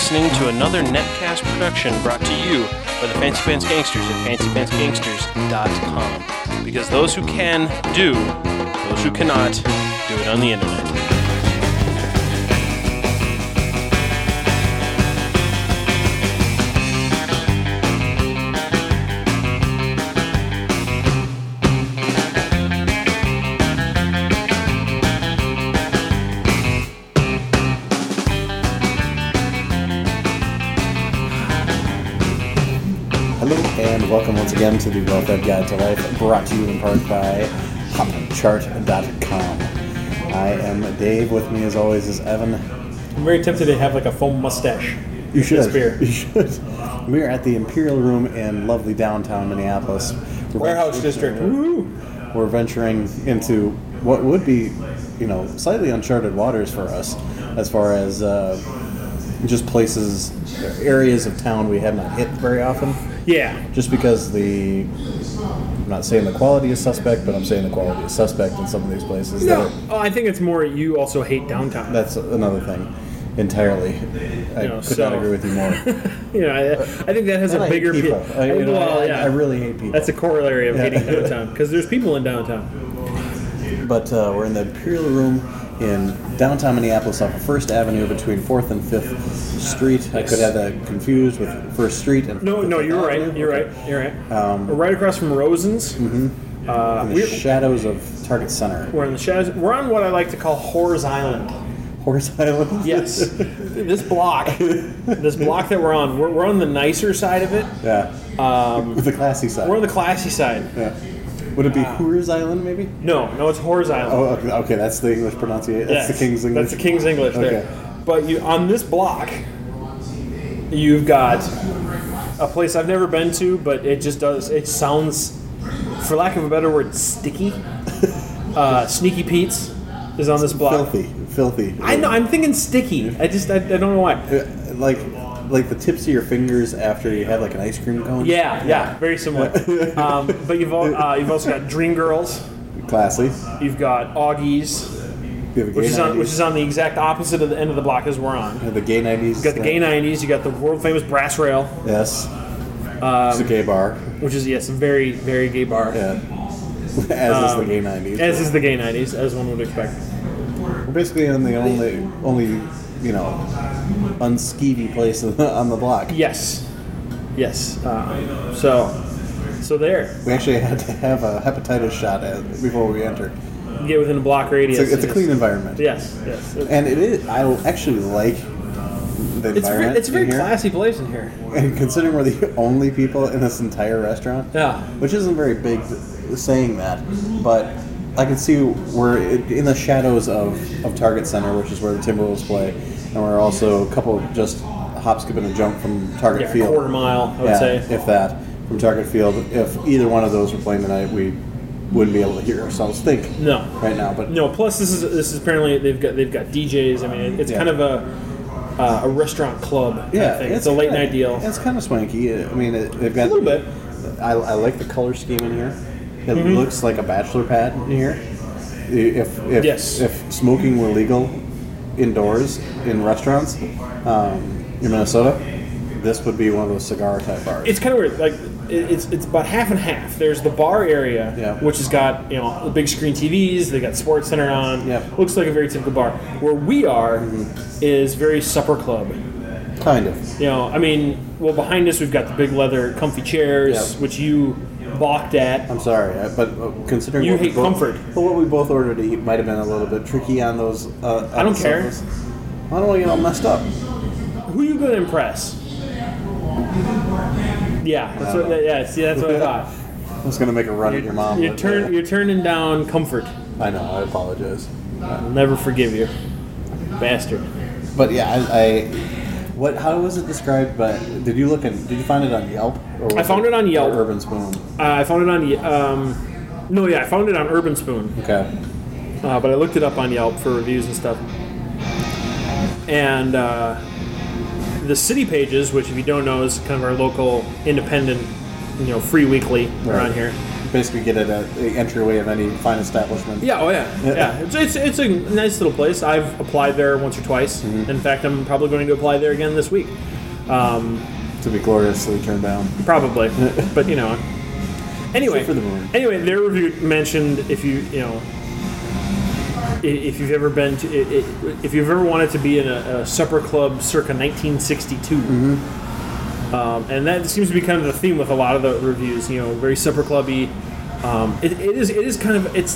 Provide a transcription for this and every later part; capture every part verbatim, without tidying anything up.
listening to another Netcast production brought to you by the Fancy Pants Gangsters at fancy pants gangsters dot com. Because those who can, do. Those who cannot, do it on the internet. And welcome once again to the Well-Fed Guide to Life, brought to you in part by hop chart dot com. I am Dave. With me, as always, is Evan. I'm very tempted to have like a foam mustache. You should. Beer. You should. We are at the Imperial Room in lovely downtown Minneapolis. Warehouse District. Woo! We're venturing into what would be, you know, slightly uncharted waters for us, as far as uh, just places, areas of town we have not hit very often. Yeah. Just because the, I'm not saying the quality is suspect, but I'm saying the quality is suspect in some of these places. No, that are, oh, I think it's more you also hate downtown. That's another thing, entirely. I You know, could so- not agree with you more. you know, I, I think that has And a I bigger hate people. pe- I, you know, well, I, yeah. I really hate people. That's a corollary of Yeah. hating downtown because there's people in downtown. But uh, we're in the Imperial Room in downtown Minneapolis off of First Avenue between fourth and fifth Street. I Yes. could have that confused with First Street and No, no, Fifth you're Avenue. right. You're Okay. right. You're right. Um, we're right across from Rosen's. Mm-hmm. Uh, in the we're, shadows of Target Center. we're in the shadows. We're on what I like to call Whores Island. Horse Island? Yes. This block, this block that we're on, we're, we're on the nicer side of it. Yeah. Um, With the classy side. we're on the classy side. Yeah. Would it be Whores Island, maybe? No, no, it's Whores Island. Oh, okay, okay, that's the English pronunciation. That's Yes, the King's English. That's the King's English there. Okay. But you on this block, you've got a place I've never been to, but it just does. It sounds, for lack of a better word, sticky. uh, Sneaky Pete's is on this block. Filthy, filthy. I know. I'm thinking sticky. I just I, I don't know why. Uh, Like, like the tips of your fingers after you have like an ice cream cone. Yeah, yeah, very similar. um, but you've al- uh, you've also got Dream Girls. Classy. You've got Augies, You have a gay which is on nineties. which is on the exact opposite of the end of the block as we're on. You have the gay nineties. You got the gay nineties. You got the world famous Brass Rail, Yes. it's a gay bar. which is yes, a very very gay bar. Yeah. As is the Um, gay nineties. As is the gay nineties, as one would expect. We're basically in the only, only, you know, unskeevy place on the, on the block. Yes, yes. Uh, so, so there. We actually had to have a hepatitis shot at, before we entered. You get within a block radius. It's a, it's a and clean environment. Yes, yes. It's, And it is. I actually like the it's, very, environment. it's a very in here. classy place in here. And considering we're the only people in this entire restaurant, Yeah. which isn't very big saying that, but I can see we're in the shadows of, of Target Center, which is where the Timberwolves play, and we're also a couple just hop, skip, and a jump from Target Yeah, a Field. quarter mile, I would yeah, say. if that, from Target Field. If either one of those were playing tonight, we wouldn't be able to hear ourselves think No. right now. But No. Plus, this is this is apparently they've got they've got D Js. I mean, it's Yeah. kind of a uh, a restaurant club. Kind yeah, of thing. It's, a late kinda- night deal. It's kind of swanky. I mean, it, they've got A little bit. I, I like the color scheme in here. It Mm-hmm. looks like a bachelor pad in here. If if Yes. if smoking were legal indoors in restaurants um, in Minnesota, this would be one of those cigar type bars. It's kind of weird. Like it- it's it's about half and half. There's the bar area, Yeah. which has got you know the big screen T Vs. They got Sports Center on. Yeah. Looks like a very typical bar. Where we are is very supper club. kind of. You know, I mean, well behind us we've got the big leather comfy chairs, Yeah. which you balked at. I'm sorry, I- but uh, considering You what we hate both- comfort. but what we both ordered to eat might have been a little bit tricky on those. Uh, I don't care. episodes. I don't want to get all messed up. Who are you going to impress? Yeah, that's what, yeah. See, that's what I thought. I was gonna make a run at your mom. You're but, turn uh, you're turning down comfort. I know. I apologize. I'll never forgive you, bastard. But yeah, I, I what? How was it described? But did you look in? Did you find it on Yelp? Or was I found it on Yelp. or Urban Spoon. Uh, I found it on um, no, yeah, I found it on Urban Spoon, Okay. uh, but I looked it up on Yelp for reviews and stuff. And uh, the City Pages, which if you don't know is kind of our local independent, you know, free weekly Right. around here. basically get it at the entryway of any fine establishment. Yeah, oh yeah, yeah. It's, it's it's a nice little place. I've applied there once or twice. Mm-hmm. In fact, I'm probably going to apply there again this week. Um, To be gloriously turned down. probably, but you know. Anyway, Shoot for the moon. anyway, their review mentioned if you you know i- if you've ever been to i- i- if you've ever wanted to be in a, a supper club circa nineteen sixty-two. Mm-hmm. Um, and that seems to be kind of the theme with a lot of the reviews. You know, very supper clubby. Um, it, it is. It is kind of. It's.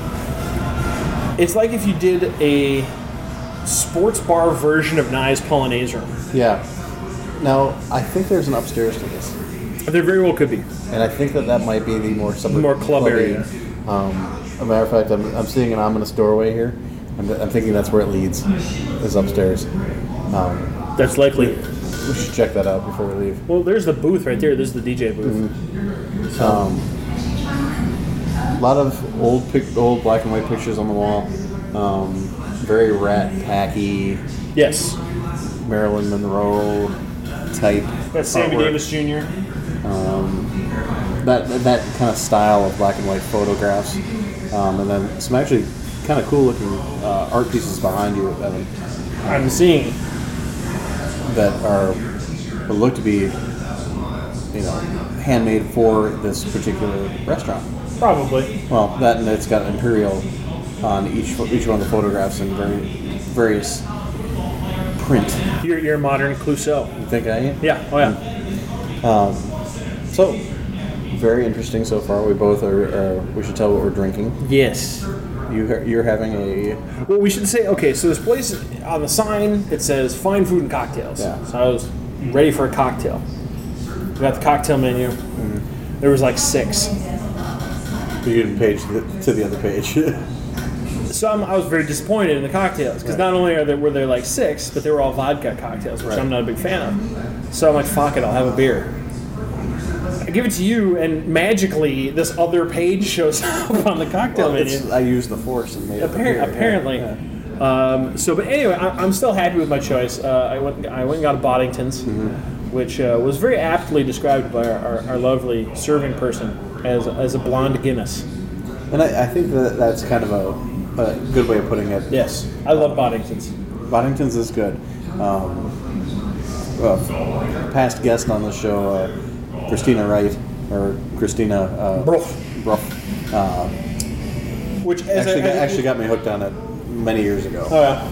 It's like if you did a sports bar version of Nye's Polonaise Room. Yeah. Now, I think there's an upstairs to this. There very well could be. And I think that that might be the more supper More club clubby. area. Um, as a matter of fact, I'm, I'm seeing an ominous doorway here. I'm, I'm thinking that's where it leads, is upstairs. Um, That's likely. we should check that out before we leave. Well, there's the booth right there. This is the D J booth. Um, a lot of old pic, old black and white pictures on the wall. Um, very rat packy, Yes. Marilyn Monroe type. That's Sammy artwork. Davis Junior Um, that that kind of style of black and white photographs, um, and then some actually kind of cool looking uh, art pieces behind you, Evan, I'm seeing. that are that look to be, you know, handmade for this particular restaurant. Probably. Well, that and it's got Imperial on each each one of the photographs in very various print. You're, you're a modern Clouseau. You think I am? Yeah. Oh, yeah. Um, so very interesting so far. We both are. are we should tell what we're drinking. Yes. You ha- you're having a Well, we should say, okay, so this place, on the sign, it says fine food and cocktails. Yeah. So I was ready for a cocktail. We got the cocktail menu. There was like six. you didn't page to the, to the other page. So I'm, I was very disappointed in the cocktails, because Right. not only are there, were there like six, but they were all vodka cocktails, which Right. I'm not a big fan of. So I'm like, fuck it, I'll have a beer. I give it to you, and magically this other page shows up on the cocktail Well, menu. it's, I used the force and made it Appar- appear. apparently. Yeah. Um, so, but anyway, I, I'm still happy with my choice. Uh, I went, I went and got a Boddington's, Mm-hmm. which uh, was very aptly described by our, our, our lovely serving person as as a blonde Guinness. And I, I think that that's kind of a, a good way of putting it. Yes, I love Boddington's. Boddington's is good. Um, uh, past guest on the show, uh, Christina Wright, or Christina uh, Bruff. Bruff, uh, Which as actually, I, got, I- actually got me hooked on it many years ago. Oh yeah.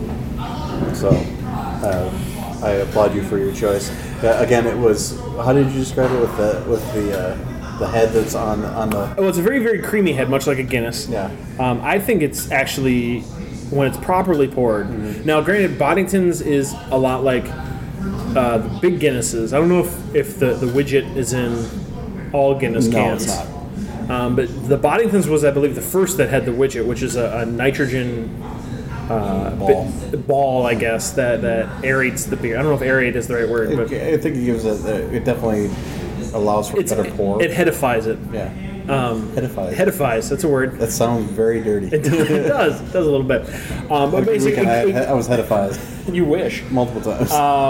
So uh, I applaud you for your choice. Uh, again, it was. How did you describe it with the with the uh, the head that's on on the? Well, it's a very very creamy head, much like a Guinness. Yeah. Um, I think it's actually when it's properly poured. Mm-hmm. Now, granted, Boddington's is a lot like uh, the big Guinnesses. I don't know if, if the, the widget is in all Guinness No, cans. it's not. Um, but the Boddington's was, I believe, the first that had the widget, which is a, a nitrogen uh, Ball. bit- ball, I guess, that, that aerates the beer. I don't know if aerate is the right word, but I think it gives it. It definitely allows for it's, better pour. it headifies it. yeah. Um, Edifies. Headifies, that's a word. That sounds very dirty. It does, it does, it does a little bit. Um, but Every basically, weekend I, it- I was headified you wish. multiple times.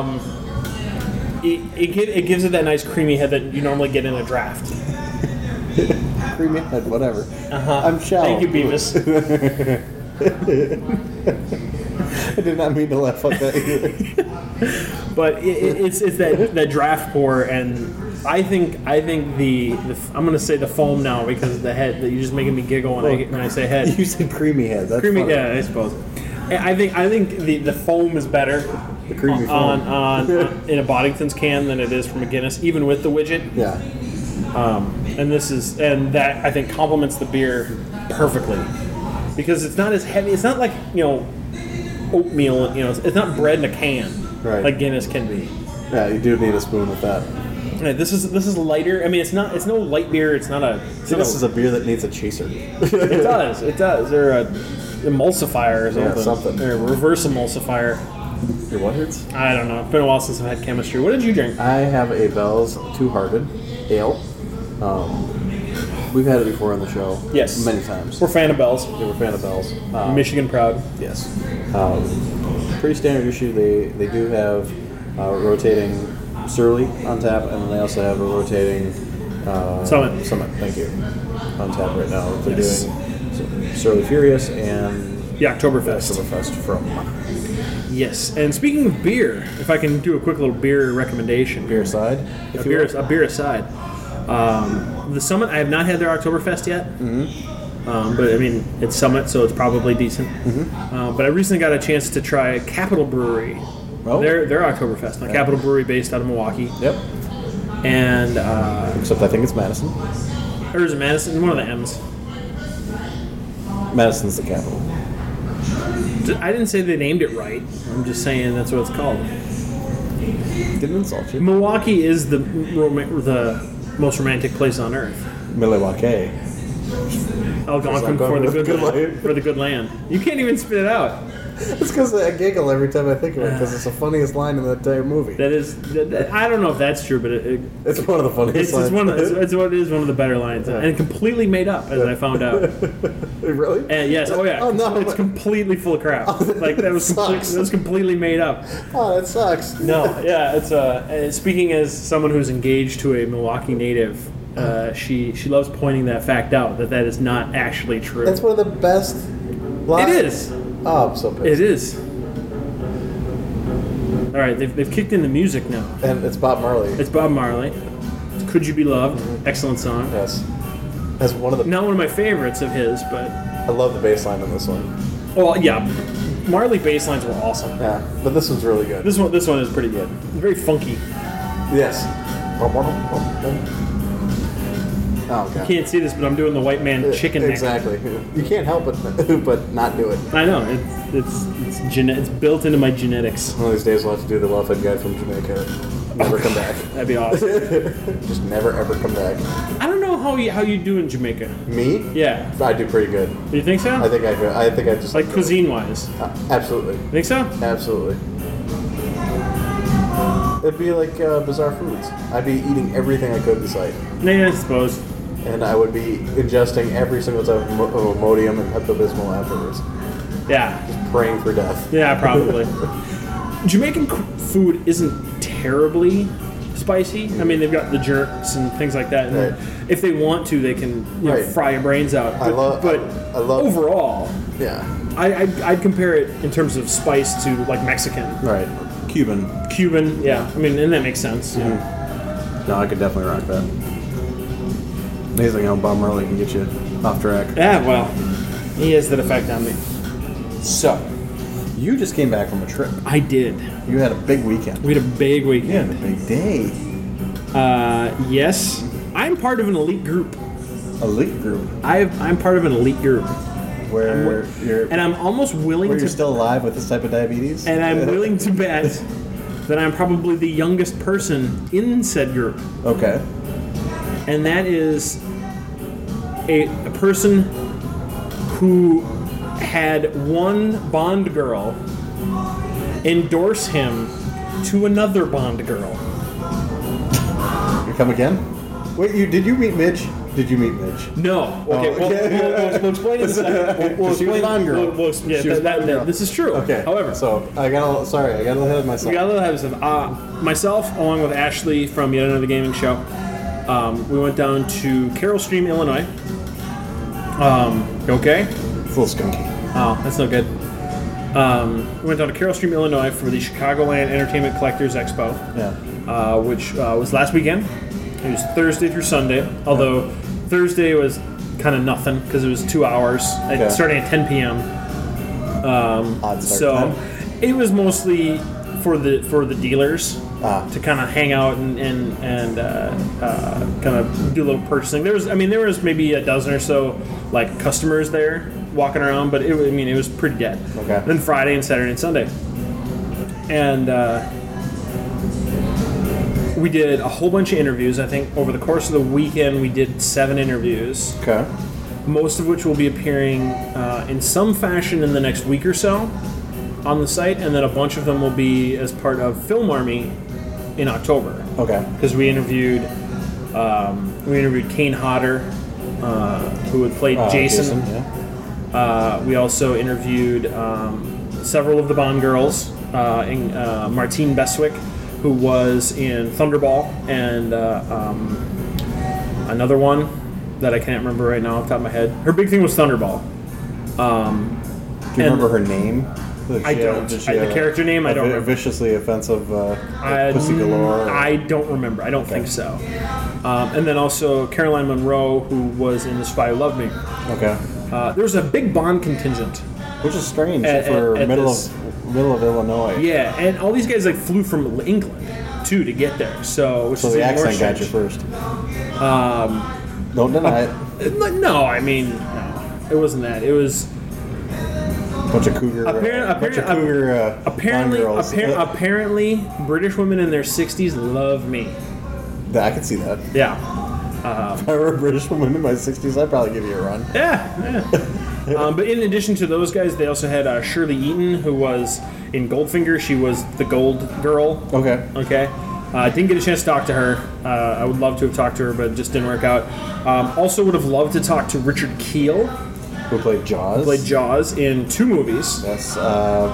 It, it, gi- it gives it that nice creamy head that you normally get in a draft. Creamy head, whatever. Uh-huh. I'm shallow. Thank you, Beavis. I did not mean to laugh like that either. But it, it, it's it's that, that draft pour, and I think I think the, the I'm gonna say the foam now because the head that you're just making me giggle when I when I say head. You said creamy head. That's Creamy, funny. yeah, I suppose. And I think I think the, the foam is better The creamy on, foam. on, on in a Boddington's can than it is from a Guinness, even with the widget. Yeah. Um, and this is and that I think complements the beer perfectly because it's not as heavy. It's not like you know oatmeal. You know, it's, it's not bread in a can Right. like Guinness can be. Yeah, you do need a spoon with that. Yeah, this is this is lighter. I mean, it's not it's no light beer. It's not a. It's See, not this is a beer that needs a chaser. It does. It does. Or a emulsifier or something. Yeah, something. Or a reverse emulsifier. Your what hurts? I don't know. It's been a while since I've had chemistry. What did you drink? I have a Bell's Two Hearted Ale. Um, we've had it before on the show. Yes. Many times. We're fan of Bell's. We're a fan of Bell's. Um, Michigan proud. Yes. Um, pretty standard issue. They they do have uh, rotating Surly on tap, and then they also have a rotating uh, Summit. Summit. Thank you. on tap right now. They're Yes. doing Surly Furious and The Oktoberfest. Oktoberfest from Yes. And speaking of beer, if I can do a quick little beer recommendation. Beer Side. A If you beer, will. a beer aside. Um, the Summit, I have not had their Oktoberfest yet. Mm-hmm. Um, but I mean, it's Summit, so it's probably decent. Mm-hmm. Uh, but I recently got a chance to try Capital Brewery. Oh. Their, their Oktoberfest. Now, Capital Brewery based out of Milwaukee. Yep. And, uh, Except I think it's Madison. or is it Madison? One of the M's. Madison's the capital. I didn't say they named it right. I'm just saying that's what it's called. Didn't insult you. Milwaukee is the rom- the most romantic place on earth. Milwaukee. Algonquin I'm going for the with good, good land, land. for the good land. You can't even spit it out. It's because I giggle every time I think of it because it's the funniest line in the entire movie. That is, that, that- I don't know if that's true, but it, it, It's one of the funniest it's, lines. it's one of the, it's, it's what it is one of the better lines, and completely made up, as I found out. Really? And yes, oh yeah, Oh, no. it's completely full of crap. Like that was complete, sucks. that was completely made up. Oh, that sucks. No, yeah, it's uh, uh, speaking as someone who's engaged to a Milwaukee native. Uh, she she loves pointing that fact out that that is not actually true. That's one of the best lines. It is. Oh, I'm so pissed. It is. All right, they've, they've kicked in the music now. And it's Bob Marley. It's Bob Marley. It's Could You Be Loved? Excellent song. Yes. That's one of the. Not one of my favorites of his, but I love the bass line on this one. well, yeah, Marley bass lines were awesome. Yeah, but this one's really good. This one, this one is pretty good. Very funky. Yes. Oh god. Can't see this, but I'm doing the white man chicken neck. Exactly. You can't help it, but not do it. I know it's it's it's, gene- it's built into my genetics. One of these days we'll have to do the well-fed guy from Jamaica. Never come back. That'd be awesome. Just never ever come back. I don't know how you how you do in Jamaica. Me? Yeah, I do pretty good. do you think so? I think I could. I think I just Like cuisine wise, Uh, absolutely, you think so? absolutely. It'd be like uh, Bizarre Foods. I'd be eating everything I could in sight, Yeah, I suppose. and I would be ingesting every single type of Mo- of Imodium and Pepto-Bismol afterwards, Yeah, praying for death. yeah, probably. Jamaican c- food isn't terribly spicy. I mean, they've got the jerks and things like that. And Right. if they want to, they can you know, Right. fry your brains out. I But, love- but I love- overall, Yeah. I, I'd, I'd compare it in terms of spice to like Mexican, Right. Cuban. Cuban. Yeah, I mean, and that makes sense. Yeah. No, I could definitely rock that. Amazing how Bob Marley can get you off track. Yeah, well, he has that effect on me. So, You just came back from a trip. I did. You had a big weekend. We had a big You had a weekend. big day. Uh, yes, I'm part of an elite group. Elite group I've, I'm part of an elite group, where you're and I'm almost willing where to you're still alive with this type of diabetes. and I'm willing to bet that I'm probably the youngest person in said group, Okay. and that is a, a person who had one Bond girl endorse him to another Bond girl. You come again? Wait, you did you meet Midge? Did you meet Midge? No. Okay. Oh, Well, okay. we'll, we'll, we'll explain in a second. We'll, we'll She was explain. Bond girl. We'll, we'll, yeah, She was that, Bond that- girl. this is true. Okay. However, so I got a little, sorry, I got a little ahead of myself. we got a little ahead of stuff. Uh, myself, along with Ashley from Yet Another Gaming Show, um, we went down to Carroll Stream, Illinois. Um, you okay? Full skunky. Oh, that's no good. Um, we went down to Carroll Stream, Illinois for the Chicagoland Entertainment Collectors Expo, Yeah. uh, which uh, was last weekend. It was Thursday through Sunday, although Thursday was kind of nothing because it was two hours, at- Okay. starting at ten p.m. Odd start So time. it was mostly for the for the dealers Ah. to kind of hang out and and, and uh, uh, kind of do a little purchasing. There was, I mean, there was maybe a dozen or so like customers there walking around, but it, was- I mean, it was pretty dead. Okay. Then Friday and Saturday and Sunday, and uh, we did a whole bunch of interviews. I think over the course of the weekend, we did seven interviews, Okay. most of which will be appearing uh, in some fashion in the next week or so on the site, and then a bunch of them will be as part of Film Army in October. Okay. Because we interviewed um, we interviewed Kane Hodder, uh, who had played Uh, Jason. yeah. Uh, we also interviewed um, several of the Bond girls, uh, in, uh, Martine Beswick, who was in Thunderball, and uh, um, another one that I can't remember right now off the top of my head. Her big thing was Thunderball. Um, Do you and- remember her name? Did I she don't. have- did she I- the have a- character name, I a don't vi- remember. Viciously offensive uh, I, Pussy Galore. I don't remember. I don't think so. Um, and then also Caroline Munro, who was in The Spy Who Loved Me. Okay. Uh, there was a big Bond contingent. Which is strange At- for at- at middle this- of middle of Illinois. Yeah, and all these guys like flew from England too to get there. So, which So is the even more accent got you strange. first. Um, Don't deny it. Uh, No, I mean, no, it wasn't that. It was Bunch of cougar. Apparent- uh, bunch of apparent- cougar. Uh, apparently Bond girls. appar- Uh, apparently British women in their sixties love me. I can see that. Yeah, If I were a British woman in my sixties, I'd probably give you a run. yeah, yeah. um, but in addition to those guys, they also had uh, Shirley Eaton, who was in Goldfinger. She was the Gold Girl. Okay. Okay. I uh, didn't get a chance to talk to her. Uh, I would love to have talked to her, but it just didn't work out. Um, also, would have loved to talk to Richard Kiel, Who played Jaws? who played Jaws in two movies. Yes. Uh,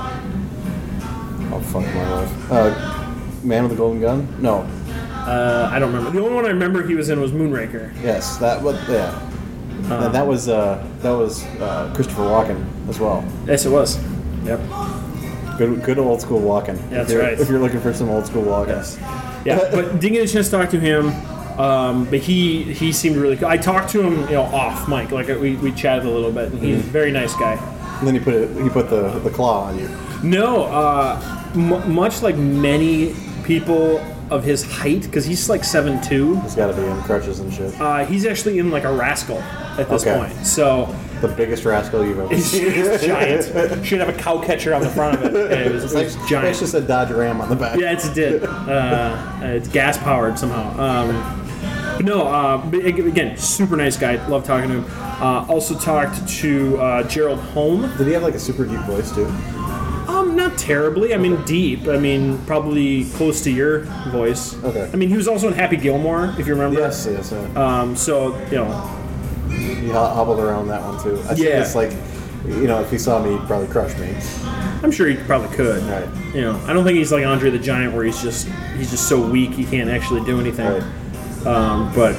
oh fuck my life. Uh, Man with the Golden Gun? No. Uh, I don't remember. The only one I remember he was in was Moonraker. Yes. That. What? Yeah. and that was uh, that was uh, Christopher Walken as well. Yes, it was. Yep. Good, good old school Walken. That's if you're, right. If you're looking for some old school Walken. Yes. Yeah, but didn't get a chance to talk to him. Um, but he he seemed really cool. I talked to him, you know, off mic. Like we, we chatted a little bit, and he's a very nice guy. And then he put it, he put the the claw on you. No, uh, m- much like many people of his height, because he's like seven two. He's got to be in crutches and shit. Uh, he's actually in like a rascal at this Okay. point. So The biggest rascal you've ever it's, seen. it's giant. Should have a cow catcher on the front of it. And it was, It's it like, was it's giant. just a Dodge Ram on the back. Yeah, it's it did. Uh, it's gas powered somehow. Um, but no, uh, but again, super nice guy. Love talking to him. Uh, also talked to uh, Gerald Holm. Did he have like a super deep voice too? Um, not terribly. I mean, deep. I mean, probably close to your voice. Okay. I mean, he was also in Happy Gilmore, if you remember. Yes, yes. Yeah. Um, so you know, He ho- hobbled around that one too. I think Yeah. it's like, you know, if he saw me, he'd probably crush me. I'm sure he probably could. Right. You know, I don't think he's like Andre the Giant, where he's just he's just so weak he can't actually do anything. Right. Um, but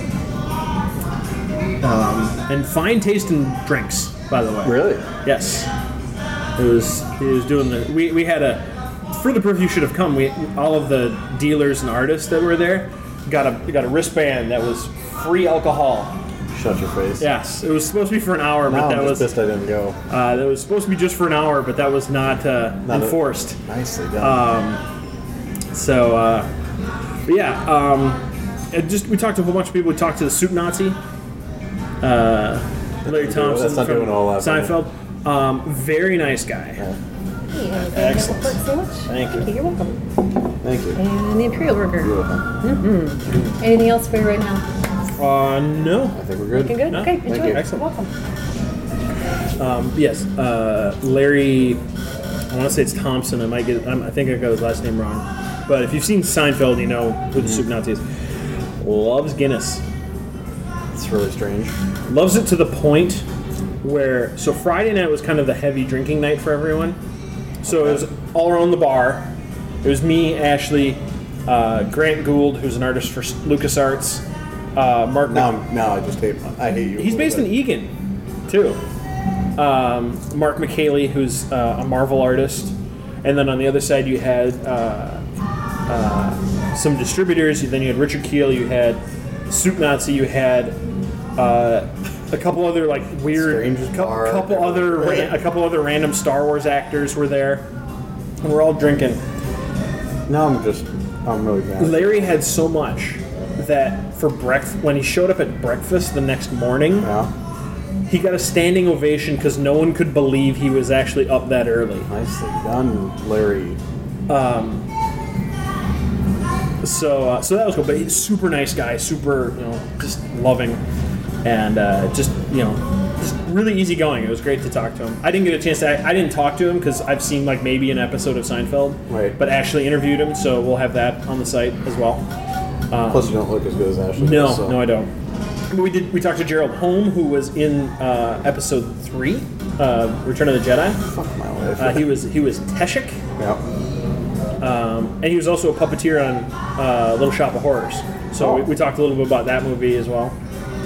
um, and fine taste in drinks, by the way. Really? Yes. It was he was doing the we, we had a for the proof you should have come. We all of the dealers and artists that were there got a got a wristband that was free alcohol. Shut your face. Yes, it was supposed to be for an hour, Now but that I'm just was pissed I didn't go. uh, that was supposed to be just for an hour, but that was not, uh, Not a- enforced. Nicely done. So, uh, but yeah, um, it just we talked to a whole bunch of people. We talked to the Soup Nazi, uh, Larry That's Thompson not from doing all that for me. Seinfeld. Um, very nice guy. Yeah. Hey, uh, Excellent. Thanks so much. Thank you. You're welcome. Thank you. And the Imperial Burger. Beautiful. Anything else for you right now? Uh, no. I think we're good. Looking good? No, Okay, thank enjoy. you. Excellent. Welcome. Yes, uh, Larry. I want to say it's Thompson. I might get. I'm, I think I got his last name wrong. But if you've seen Seinfeld, you know who the Soup Nazi is. Loves Guinness. It's really strange. Loves it to the point where so Friday night was kind of the heavy drinking night for everyone. So it was all around the bar. It was me, Ashley, uh, Grant Gould, who's an artist for LucasArts, uh, Mark. Now, I'm- now I just hate. I hate you. a He's little based in bit. Egan, too. Um, Mark McKaylee, who's uh, a Marvel artist, and then on the other side you had uh, uh, some distributors. Then you had Richard Kiel. You had Soup Nazi. You had uh, a couple other like weird, Strange cou- bar. couple other, ra- a couple other random Star Wars actors were there, and we're all drinking. Now I'm just. I'm really mad. Larry had so much that for breakfast, when he showed up at breakfast the next morning. Yeah. He got a standing ovation because no one could believe he was actually up that early. Nicely done, Larry. So, uh, so that was cool. But he's a super nice guy, super, you know, just loving, and uh, just, you know, just really easygoing. It was great to talk to him. I didn't get a chance to. I, I didn't talk to him because I've seen like maybe an episode of Seinfeld, Right. But actually interviewed him, so we'll have that on the site as well. Plus, you don't look as good as Ashley. No, does, so. no, I don't. But we did. We talked to Gerald Holm, who was in uh, episode three, uh, Return of the Jedi. Fuck my life. Uh, he was he was Teshik. yeah. And he was also a puppeteer on uh, Little Shop of Horrors. So Oh. we, we talked a little bit about that movie as well.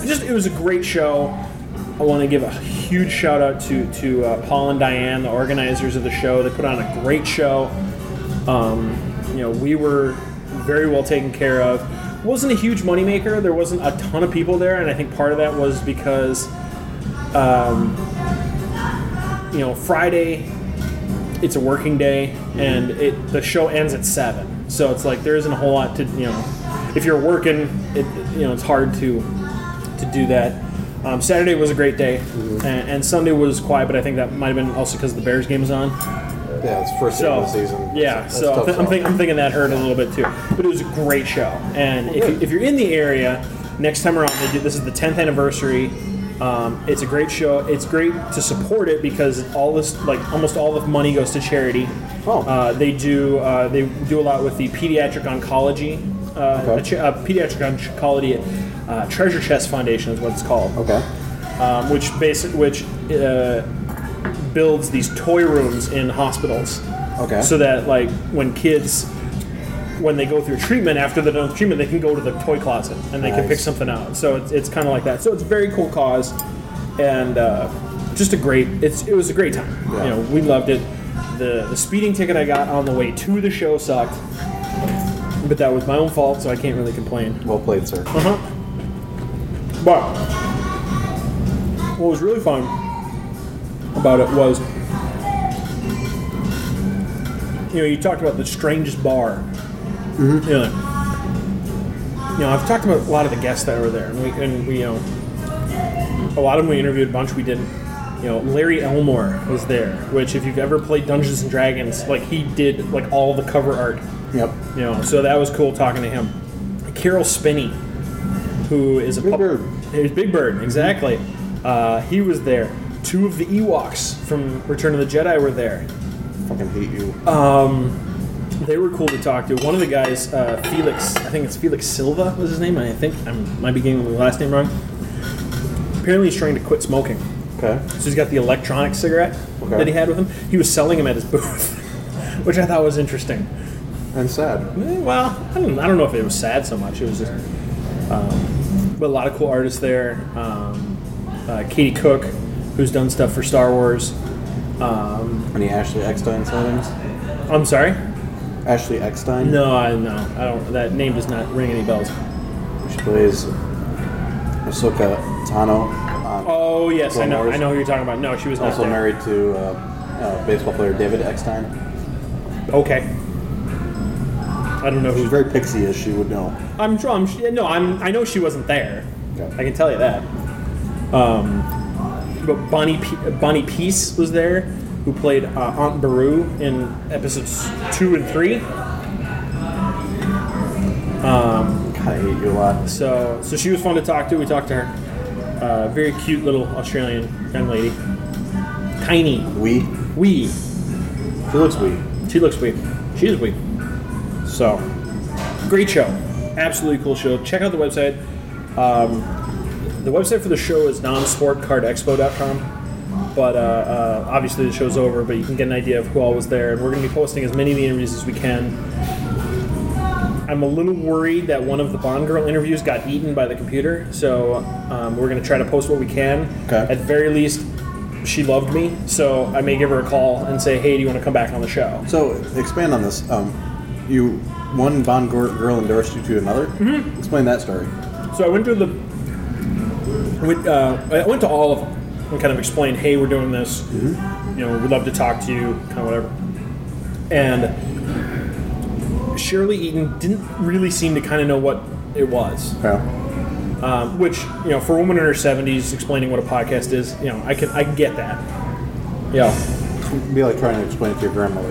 just it was a great show. I want to give a huge shout out to to uh, Paul and Diane, the organizers of the show. They put on a great show. Um, you know, we were very well taken care of. It wasn't a huge moneymaker. There wasn't a ton of people there, and I think part of that was because, um, you know, Friday, it's a working day, and it the show ends at seven. So it's like there isn't a whole lot to, you know, if you're working, it, you know, it's hard to to do that. Um, Saturday was a great day, mm-hmm. and, and Sunday was quiet, but I think that might have been also because the Bears game was on. Yeah, it's first game so, of the season. Yeah, That's so I'm, th- I'm, tough think, I'm thinking that hurt a little bit too. But it was a great show, and Oh, if, good. you, if you're in the area, next time around, they do, this is the tenth anniversary. Um, it's a great show. It's great to support it because all this, like almost all the money goes to charity. Oh. Uh, they do uh, they do a lot with the pediatric oncology, uh, Okay. a ch- uh, pediatric oncology uh, Treasure Chest Foundation is what it's called. Okay. Um, which basic which uh, builds these toy rooms in hospitals. Okay. So that like when kids when they go through treatment after they're done with treatment, they can go to the toy closet and they can Nice. pick something out. So it's, it's kind of like that. So it's a very cool cause, and uh, just a great. It's it was a great time. Yeah. You know, we loved it. The the speeding ticket I got on the way to the show sucked, but that was my own fault, so I can't really complain. Well played, sir. Uh-huh. But what was really fun about it was, you know, you talked about the strangest bar. Mm-hmm. You know, you know, I've talked about a lot of the guests that were there, and we, and we, you know, a lot of them we interviewed, a bunch we didn't. You know, Larry Elmore was there, which if you've ever played Dungeons and Dragons, like he did like all the cover art. Yep. You know, so that was cool talking to him. Carol Spinney, who is a Big pub- Bird. He's Big Bird, exactly. Uh, he was there. Two of the Ewoks from Return of the Jedi were there. Fucking hate you. They were cool to talk to. One of the guys, uh, Felix, I think it's Felix Silva was his name. I think I might be getting the last name wrong. Apparently, he's trying to quit smoking. Okay. So he's got the electronic cigarette Okay. that he had with him. He was selling them at his booth, which I thought was interesting. And sad. Eh, Well, I don't, I don't know if it was sad so much. It was just, um, but a lot of cool artists there. Um, uh, Katie Cook, who's done stuff for Star Wars. Um, Any Ashley Eckstein sightings? I'm sorry. Ashley Eckstein? No, I no, I don't. That name does not ring any bells. She plays Ahsoka Tano. On Oh yes, I Clone know. Wars. I know who you're talking about. No, she was not Also there. married to uh, uh, baseball player David Eckstein. Okay. I don't know She's who. very pixie-ish, she would know. I'm sure. I'm yeah, no. I'm. I know she wasn't there. Okay. I can tell you that. Um, but Bonnie P- Bonnie Peace was there, who played uh, Aunt Beru in episodes two and three. God, I hate you a lot. So, so she was fun to talk to. We talked to her. Uh, very cute little Australian young lady. Tiny, We? wee. She looks wee. She looks wee. She is wee. So, great show. Absolutely cool show. Check out the website. Um, the website for the show is non sport card expo dot com. But uh, uh, obviously the show's over, but you can get an idea of who all was there. And we're going to be posting as many of the interviews as we can. I'm a little worried that one of the Bond Girl interviews got eaten by the computer, so um, we're going to try to post what we can. Okay. At the very least, she loved me, so I may give her a call and say, hey, do you want to come back on the show? So, expand on this. Um, you one Bond gir- girl endorsed you to another? Mm-hmm. Explain that story. So I went to the, I went, uh, I went to all of them and kind of explained, hey, we're doing this. Mm-hmm. You know, we'd love to talk to you, kind of whatever. And Shirley Eaton didn't really seem to kind of know what it was. Yeah. Um, which, you know, for a woman in her seventies explaining what a podcast is, you know, I can I can get that. Yeah. It'd be like trying to explain it to your grandmother.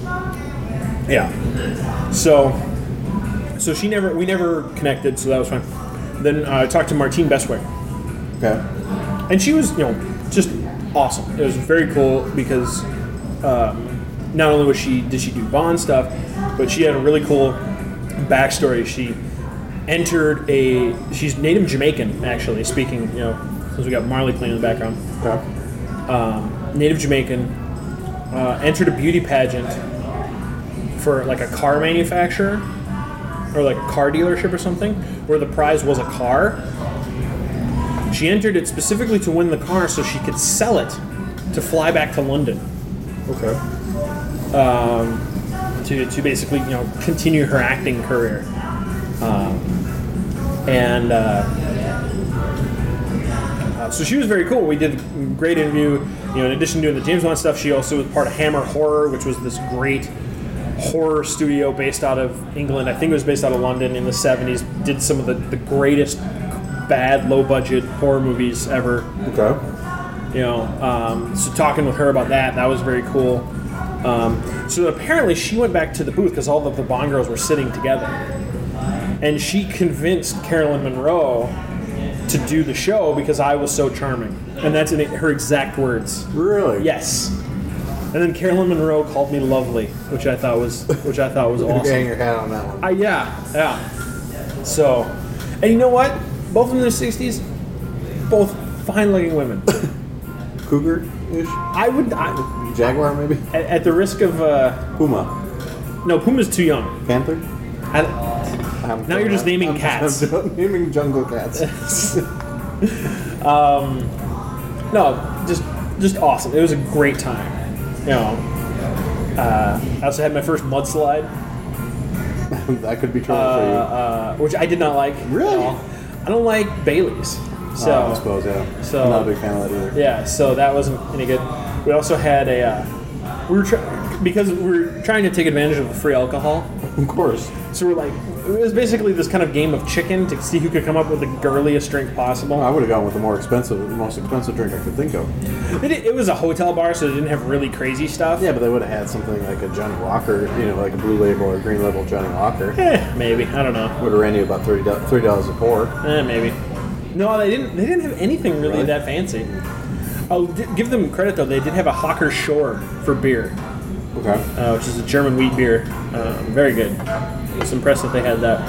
Yeah. So, so she never, we never connected, so that was fine. Then uh, I talked to Martine Bestwick, Okay. and she was, you know, just awesome. It was very cool because um, not only was she did she do Bond stuff, but she had a really cool backstory. She entered a, she's native Jamaican actually. Speaking, you know, since we got Marley playing in the background. Okay. Um, native Jamaican, uh, entered a beauty pageant for like a car manufacturer or like a car dealership or something, where the prize was a car. She entered it specifically to win the car so she could sell it to fly back to London Okay. to, to basically, you know, continue her acting career. Um, and uh, uh, so she was very cool. We did a great interview. You know, in addition to doing the James Bond stuff, she also was part of Hammer Horror, which was this great horror studio based out of England. I think it was based out of London in the seventies. Did some of the, the greatest bad, low-budget horror movies ever. Okay. You know, um, so talking with her about that, that was very cool. Um, so apparently she went back to the booth because all of the Bond girls were sitting together. And she convinced Carolyn Monroe to do the show because I was so charming. And that's in her exact words. Really? Yes. And then Carolyn Monroe called me lovely, which I thought was which I thought was You can hang awesome. your hat on that one. I, yeah, yeah. So, and you know what? Both of them in their sixties, both fine-looking women. Cougar-ish? I would, I, Jaguar, maybe? at, at the risk of, uh, Puma. no, Puma's too young. Panther? I, I'm Now you're just naming I'm cats. I'm naming jungle cats. no, just just awesome. It was a great time. You know, uh, I also had my first mudslide, That could be trouble uh, for you. uh, which I did not like. Really? at all. I don't like Bailey's. So Oh, I suppose, yeah. so- I'm not a big fan of that either. yeah, so that wasn't any good. We also had a uh, we were try- because we were trying to take advantage of the free alcohol. Of course. So we're like, it was basically this kind of game of chicken to see who could come up with the girliest drink possible. I would have gone with the more expensive, the most expensive drink I could think of. It, it was a hotel bar, so it didn't have really crazy stuff. Yeah, but they would have had something like a Johnny Walker, you know, like a blue label or green label Johnny Walker. Eh, maybe. I don't know. Would have ran you about thirty dollars a pour. Eh, maybe. No, they didn't. They didn't have anything really Really? that fancy. I'll d- give them credit though. They did have a Hocker Shore for beer, Okay. uh, which is a German wheat beer. Um, very good. I was impressed that they had that.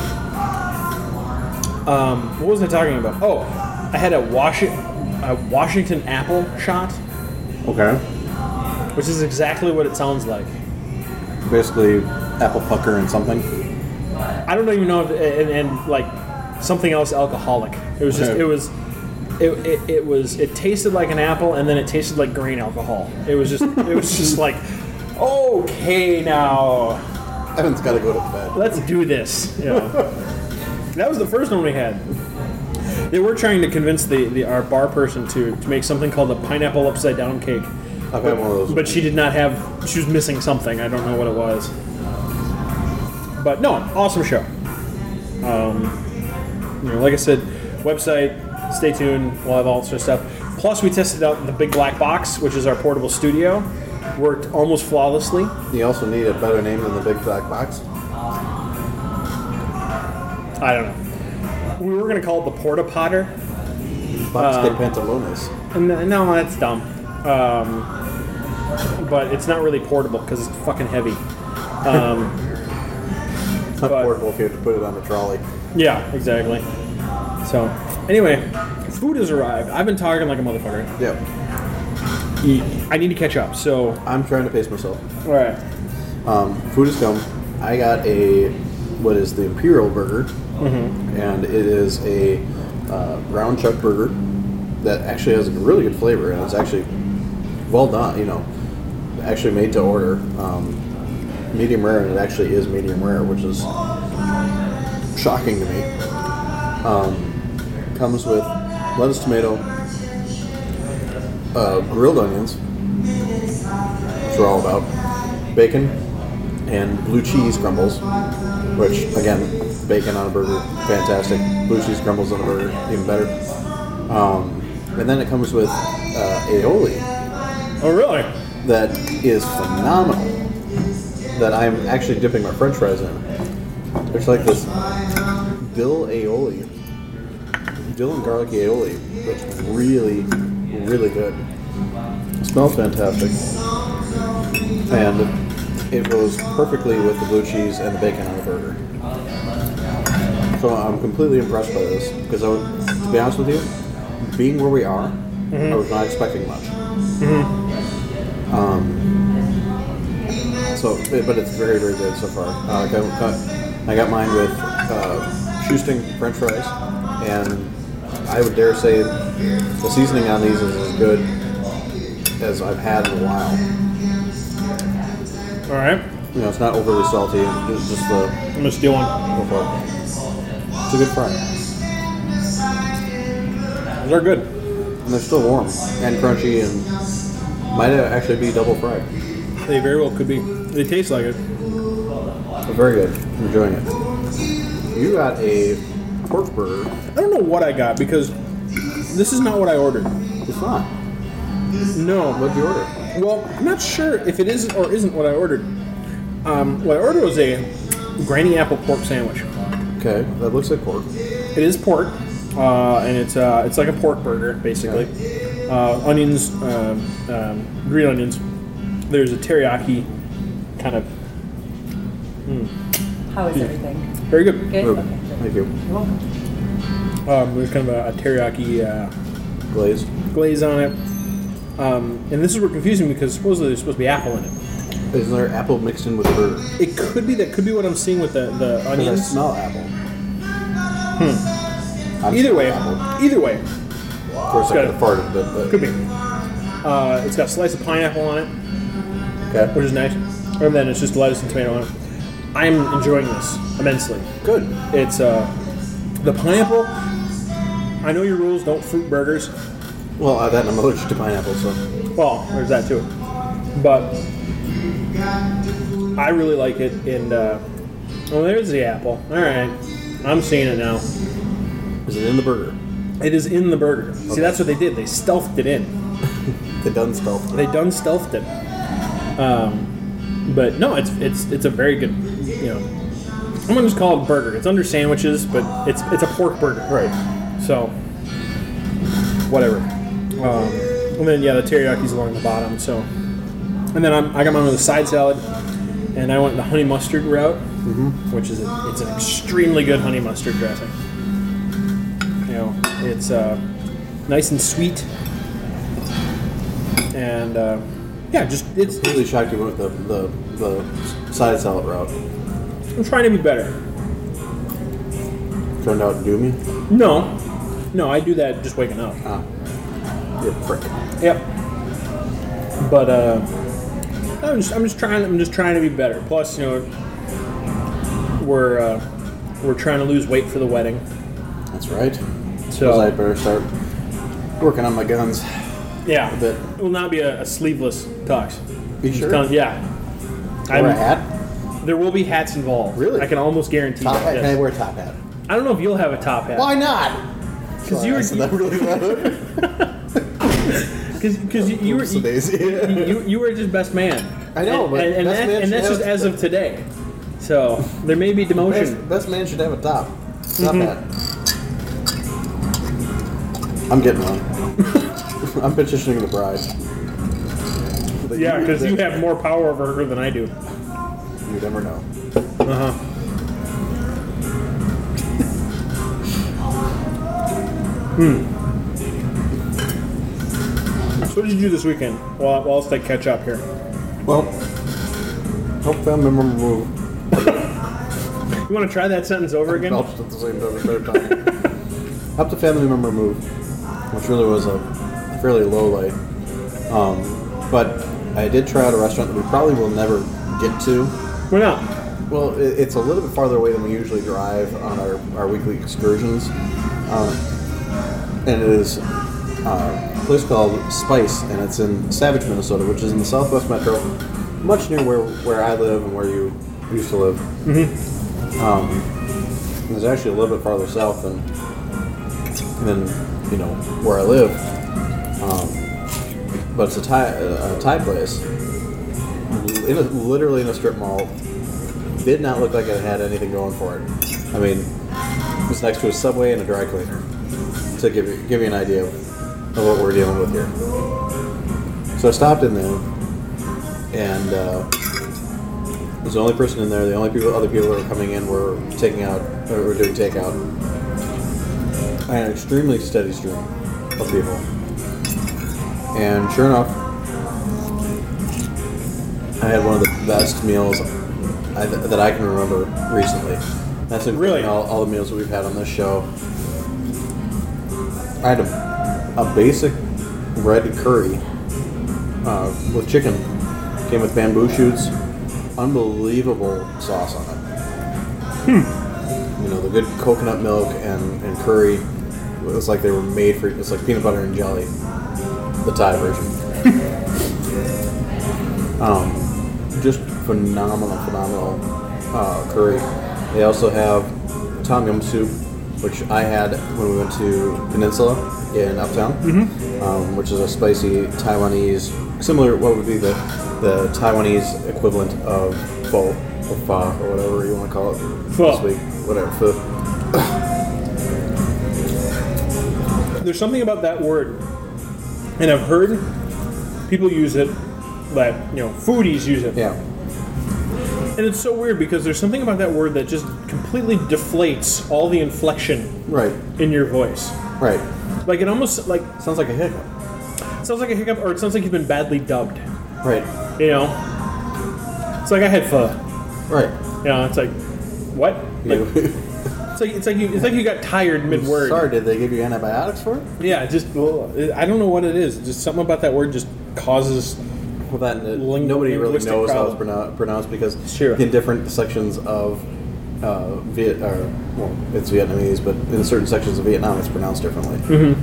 Um, what was I talking about? Oh, I had a, Washi- a Washington apple shot, Okay. which is exactly what it sounds like. Basically, apple pucker and something. I don't even know if and, and like something else alcoholic. It was just Okay. it was it, it, it was it tasted like an apple and then it tasted like grain alcohol. It was just it was just like okay now Evan's got to go to bed. let's do this. You know. That was the first one we had. They were trying to convince the, the our bar person to, to make something called a pineapple upside down cake. I've had one of those. But she did not have. She was missing something. I don't know what it was. But no, awesome show. Um, you know, like I said, website. Stay tuned. We'll have all sorts of stuff. Plus, we tested out the Big Black Box, which is our portable studio. Worked almost flawlessly. You also need a better name than the Big Black Box. I don't know. We were gonna call it the Porta Potter. Box Uh, de Pantalones. And th- no, that's dumb. Um, but it's not really portable because it's fucking heavy. Um, It's not but- portable if you have to put it on the trolley. yeah, exactly. So, anyway, food has arrived. I've been talking like a motherfucker. Yeah. I need to catch up. So, I'm trying to pace myself. all right. Um, food has come. I got a what is the Imperial Burger, Mm-hmm. and it is a uh, ground chuck burger that actually has a really good flavor, and it's actually well done. You know, actually made to order, um, medium rare, and it actually is medium rare, which is shocking to me. Um, comes with lettuce, tomato, uh, grilled onions, which we're all about, bacon, and blue cheese crumbles, which, again, bacon on a burger, fantastic. Blue cheese crumbles on a burger, even better. Um, and then it comes with uh, aioli Oh, really? that is phenomenal, that I'm actually dipping my french fries in. There's like this dill aioli, dill and garlic aioli, that's really, really good. It smells fantastic. And it goes perfectly with the blue cheese and the bacon on the burger. So I'm completely impressed by this, because I would, to be honest with you, being where we are, I was not expecting much. Um, so, but it's very, very good so far. Uh, I, got, I got mine with uh, shoestring French fries and I would dare say the seasoning on these is as good as I've had in a while. All right. You know, it's not overly salty. It's just the. I'm gonna steal one. Go for it. It's a good fry. Those are good. And they're still warm and crunchy and might actually be double fried. They very well could be. They taste like it. But very good. I'm enjoying it. You got a pork burger. I don't know what I got because this is not what I ordered. It's not. No. What'd you order? Well, I'm not sure if it is or isn't what I ordered. Um, what I ordered was a granny apple pork sandwich. Okay, that looks like pork. It is pork, uh, and it's uh, it's like a pork burger basically. Uh, onions, um, um, green onions. There's a teriyaki kind of. How is everything? Very good. Good? Oh, Okay, good. thank you. You're welcome. Um, there's kind of a, a teriyaki uh, Glaze. glaze on it. Um, and this is where confusing because supposedly there's supposed to be apple in it. Is there apple mixed in with the burger? It could be that could be what I'm seeing with the, the 'Cause I onions. smell apple. Hmm. Either way, either way, Of course, I got could have farted a bit, but could be. Uh, it's got a slice of pineapple on it, okay. which is nice. And then it's just lettuce and tomato on it. I'm enjoying this immensely. Good. It's uh, the pineapple. I know your rules, don't fruit burgers. Well, uh, that and I'm allergic to pineapple, so Well, there's that too. But I really like it. And uh, oh, there's the apple. All right, I'm seeing it now. is it in the burger? It is in the burger. See, Okay. that's what they did. They stealthed it in. The done stealth. They done stealthed it. Um, but no, it's it's it's a very good. You know, I'm gonna just call it burger. It's under sandwiches, but it's it's a pork burger. Right. So, whatever. Um, and then yeah, the teriyaki's along the bottom. So, and then I'm, I got mine with a side salad, and I went the honey mustard route, mm-hmm. which is a, it's an extremely good honey mustard dressing. You know, it's uh, nice and sweet, and uh, yeah, just it's. Completely shocked you went with the, the, the side salad route. I'm trying to be better. Turned out doomy. No, no, I do that just waking up. Ah. You prick. Yep. But uh, I'm just I'm just trying I'm just trying to be better. Plus, you know, we're uh, we're trying to lose weight for the wedding. That's right. So So I better start working on my guns. yeah, a bit. it will not be a, a sleeveless tux. You It's sure? kind of- yeah. Wear a I'm- hat? There will be hats involved. Really? I can almost guarantee Top that. hat? Can I yes. wear a top hat? I don't know if you'll have a top hat. Why not? Because you were Sorry, I said that really loud. because you, you were you, Oopsie-daisy. you, you were just best man. I know, and, but and, and, best that, man and should that's just have- as of today. So there may be demotion. Best, best man should have a top. Top Mm-hmm. hat. I'm getting one. I'm petitioning the bride. But Yeah, because you have more power over her than I do. You never know. Uh huh. Hmm. So what did you do this weekend? While while else I catch up here. Well, help family member move. You want to try that sentence over again? Belched at the same time, third time. Helped a family member move, which really was a fairly low light. Um, but I did try out a restaurant that we probably will never get to. Why not? Well, it, it's a little bit farther away than we usually drive on our, our weekly excursions. Um, and it is uh, a place called Spice, and it's in Savage, Minnesota, which is in the Southwest Metro, much near where, where I live and where you used to live. Mm-hmm. Um, and it's actually a little bit farther south than, than you know, where I live. Um, but it's a Thai, a Thai place, in a, literally in a strip mall. Did not look like it had anything going for it. I mean, it was next to a Subway and a dry cleaner, to give you give you an idea of, of what we're dealing with here. So I stopped in there, and uh, I was the only person in there. The only people, other people that were coming in were taking out, or were doing takeout. I had an extremely steady stream of people, and sure enough, I had one of the best meals I, that I can remember recently. That's including Really? all, all the meals that we've had on this show. I had a, a basic red curry uh, with chicken. Came with bamboo shoots. Unbelievable sauce on it. Hmm. You know, the good coconut milk and, and curry. It was like they were made for. It's like peanut butter and jelly. The Thai version. um, just phenomenal, phenomenal uh, curry. They also have tom yum soup, which I had when we went to Peninsula in Uptown, mm-hmm. um, which is a spicy Taiwanese, similar, what would be the, the Taiwanese equivalent of pho, or pho, or whatever you want to call it Pho. this week. Whatever, pho. There's something about that word, and I've heard people use it, that, you know, foodies use it. Yeah. And it's so weird because there's something about that word that just completely deflates all the inflection Right, in your voice. right. Like it almost like Sounds like a hiccup. sounds like a hiccup, or it sounds like you've been badly dubbed. Right, You know, it's like I had pho. right. You know, it's like what? Like, it's like it's like you it's like you got tired mid word. Sorry, did they give you antibiotics for it? Yeah, it just well, I don't know what it is. Just something about that word just causes. Well, that uh, Ling- nobody really linguistic knows how it's problem. pronou- pronounced because Sure. in different sections of uh, Viet, or well, it's Vietnamese, but in certain sections of Vietnam, it's pronounced differently. Mm-hmm.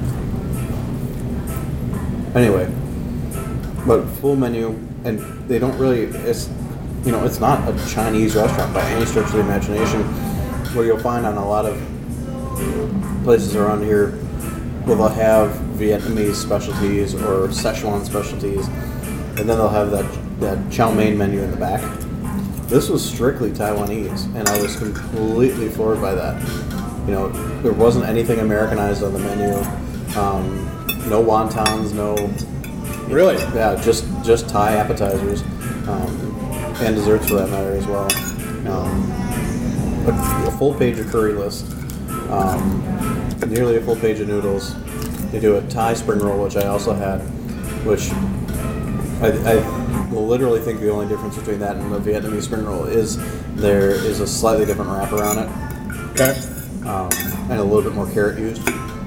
Anyway, but full menu, and they don't really. It's you know, it's not a Chinese restaurant by any stretch of the imagination. What you'll find on a lot of places around here, well, they'll have Vietnamese specialties or Szechuan specialties. And then they'll have that that chow mein menu in the back. This was strictly Taiwanese, and I was completely floored by that. You know, there wasn't anything Americanized on the menu. Um, no wontons, no. Really? Yeah, just just Thai appetizers, um, and desserts for that matter as well. Um, a, a full page of curry list, um, nearly a full page of noodles. They do a Thai spring roll, which I also had, which. I, I literally think the only difference between that and the Vietnamese spring roll is there is a slightly different wrapper on it, Okay. um, and a little bit more carrot used.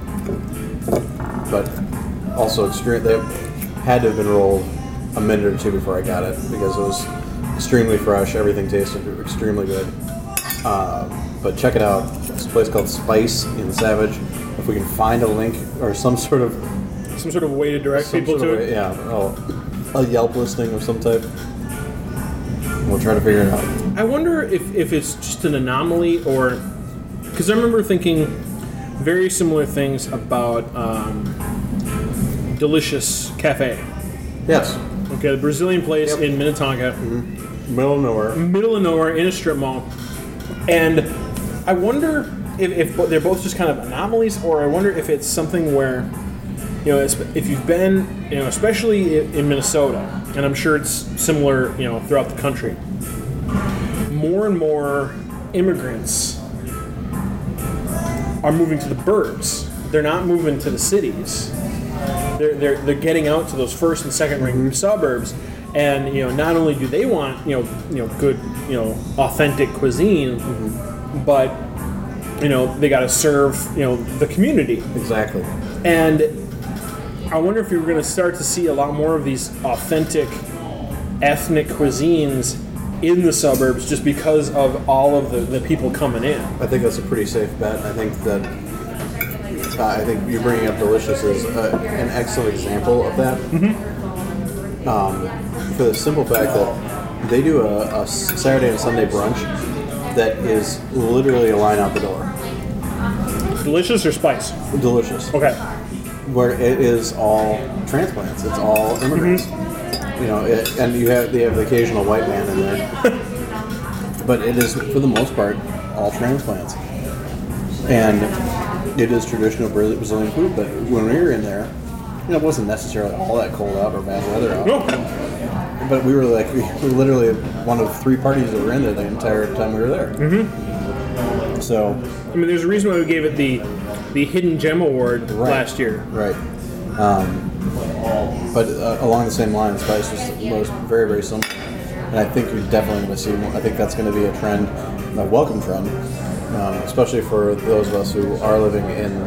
But also extreme. They had to have been rolled a minute or two before I got it because it was extremely fresh. Everything tasted extremely good. Uh, but check it out. It's a place called Spice in Savage. If we can find a link or some sort of Some sort of way to direct some people sort to of it. way- yeah, oh, a Yelp listing of some type. We'll try to figure it out. I wonder if, if it's just an anomaly or because I remember thinking very similar things about um, Delicious Cafe. Yes, Okay, the Brazilian place Yep. in Minnetonka, middle of nowhere. middle of nowhere in a strip mall, and I wonder if, if bo- they're both just kind of anomalies, or I wonder if it's something where, you know, it's- if you've been, you know, especially in, in Minnesota, and I'm sure it's similar, you know, throughout the country, more and more immigrants are moving to the burbs. They're not moving to the cities. They're, they're, they're getting out to those first and second ring suburbs, and you know, not only do they want you know you know good you know authentic cuisine, but you know they got to serve you know the community. Exactly. And I wonder if you're going to start to see a lot more of these authentic ethnic cuisines in the suburbs just because of all of the, the people coming in. I think that's a pretty safe bet. I think that uh, I think you bringing up Delicious is uh, an excellent example of that. Mm-hmm. Um, for the simple fact that they do a, a Saturday and Sunday brunch that is literally a line out the door. Delicious or spice? Delicious. Okay. Where it is all transplants. It's all immigrants. You know, it, and you have they have the occasional white man in there, but it is for the most part all transplants, and it is traditional Bra- Brazilian food. But when we were in there, you know, it wasn't necessarily all that cold out or bad weather out. No. But we were like we were literally one of three parties that were in there the entire time we were there. Mm-hmm. So. I mean, there's a reason why we gave it the the Hidden Gem Award Right. last year. Right. Um, but uh, along the same line, Spice was, was very, very similar. And I think you're definitely going to see more. I think that's going to be a trend, a welcome trend, um, especially for those of us who are living in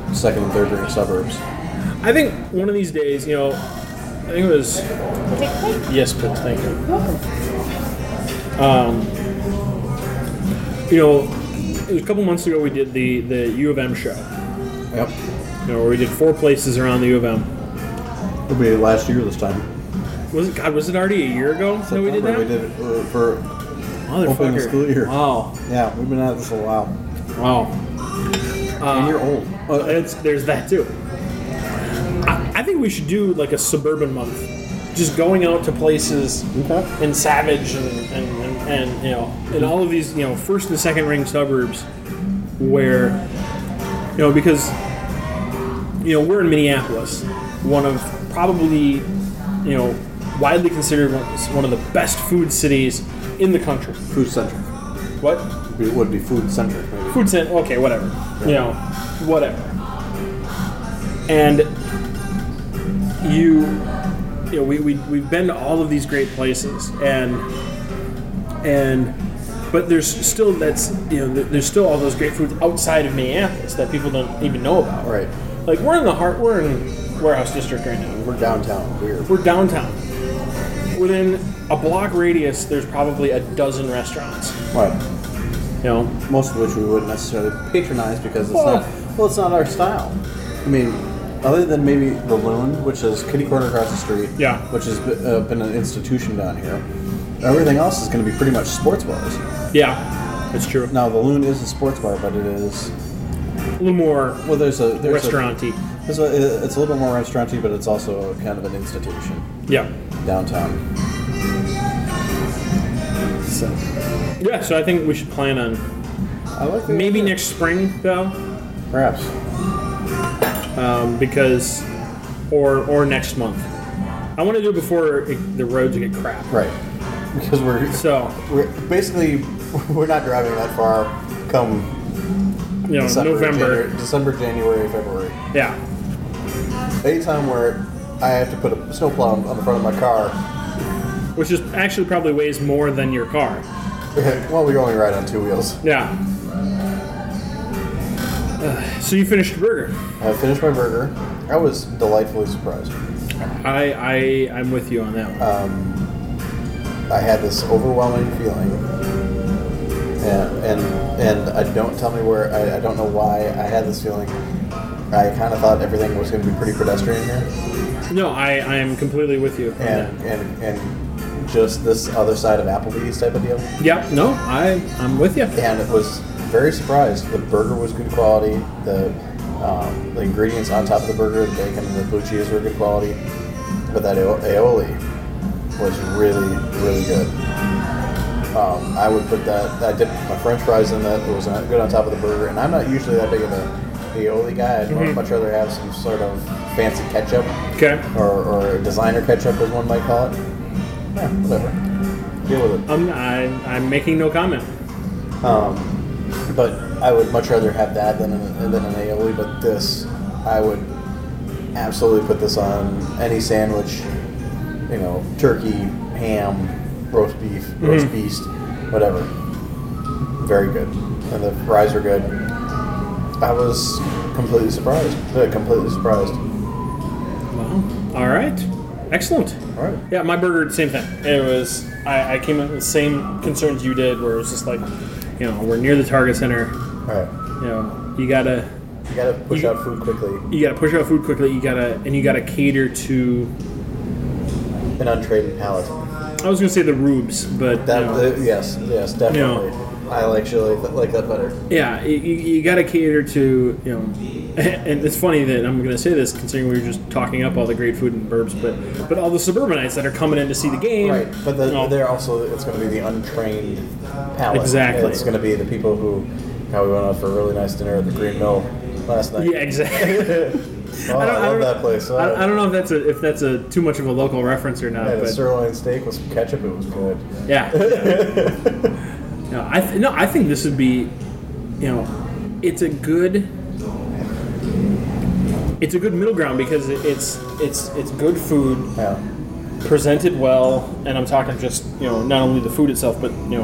second and third ring suburbs. I think one of these days, you know, I think it was. Take a plate. Yes, please. Thank you. Welcome. You know, it was a couple months ago we did the, the U of M show. Yep. You know, where we did four places around the U of M. It'll be last year this time. Was it? God, was it already a year ago that we did that? We did it uh, for opening the Motherfucker. school year. Wow. Yeah, we've been at this a while. Wow. and you're old. Well, it's, there's that too. I, I think we should do like a suburban month, just going out to places Okay. in Savage and, and, and, and you know in all of these you know first and second ring suburbs where you know because you know we're in Minneapolis, one of probably you know widely considered one one of the best food cities in the country. Food centric. What? It would be food centric, maybe. Food cent. Okay, whatever. You know, whatever. And you, you know, we we we've been to all of these great places, and and but there's still that's you know there's still all those great foods outside of Minneapolis that people don't even know about. Right. Like we're in the heart. We're in Warehouse District right now. We're downtown. Weird. We're downtown. Within a block radius, there's probably a dozen restaurants. Right. You know, Most of which we wouldn't necessarily patronize because it's Well- not. Well, it's not our style. I mean, other than maybe the Loon, which is kitty corner across the street. Yeah. Which has been, uh, been an institution down here. Everything else is going to be pretty much sports bars. yeah, it's true. Now, the Loon is a sports bar, but it is. A little more Well, there's a there's restaurant-y. A, there's a, it's a little bit more restaurant-y, but it's also kind of an institution Yeah. downtown. So. Yeah, so I think we should plan on I like the maybe idea. next spring though, Perhaps. um, because or or next month. I want to do it before it, the roads get crap. Right. Because we're So we're basically we're not driving that far. Come you know December, November. January, December, January, February. Yeah. Anytime where I have to put a snowplow on the front of my car. Which is actually probably weighs more than your car. Well, we only ride on two wheels. Yeah. Uh, so you finished your burger. I finished my burger. I was delightfully surprised. I I I'm with you on that one. Um, I had this overwhelming feeling, and and, and I don't tell me where. I, I don't know why I had this feeling. I kind of thought everything was going to be pretty pedestrian here, no, I I am completely with you on and that. and and just this other side of Applebee's type of deal. Yeah. No, I I'm with you. And it was very surprised. The burger was good quality. The um, the ingredients on top of the burger, the bacon and the blue cheese were good quality. But that aioli was really, really good. Um, I would put that. I dipped my French fries in that. It was not good on top of the burger. And I'm not usually that big of a aioli guy. I'd Mm-hmm. much rather have some sort of fancy ketchup, Okay. or, or designer ketchup, as one might call it. Yeah, whatever. Deal with it. I'm I, I'm making no comment. Um, but I would much rather have that than an, than an aioli. But this, I would absolutely put this on any sandwich. You know, turkey, ham, roast beef, roast beast, whatever. Very good, and the fries are good. I was completely surprised. Uh, completely surprised. Well, all right, excellent. All right. Yeah, my burger, same thing. It was I, I came in with the same concerns you did, where it was just like, you know, we're near the Target Center. All right. You know, you gotta You gotta push You- out food quickly. you gotta push out food quickly. You gotta and you gotta cater to. An untraded palate. I was gonna say the rubes, but That you know, uh, yes, yes, definitely. I like actually like that better. yeah, you, you got to cater to, you know, and it's funny that I'm going to say this considering we were just talking up all the great food in burbs, but but all the suburbanites that are coming in to see the game. Right, but the, you know, they're also it's going to be the untrained palate. Exactly. It's going to be the people who. How we went out for a really nice dinner at the Green Mill last night. yeah, exactly. Oh, I, don't- love don't- that place. I, I don't know if that's a if that's a too much of a local reference or not, I had a but sirloin steak with some ketchup. It was good. yeah. yeah. No, I th- no, I think this would be, you know, it's a good, it's a good middle ground because it, it's it's it's good food Yeah. presented well, and I'm talking just you know not only the food itself, but you know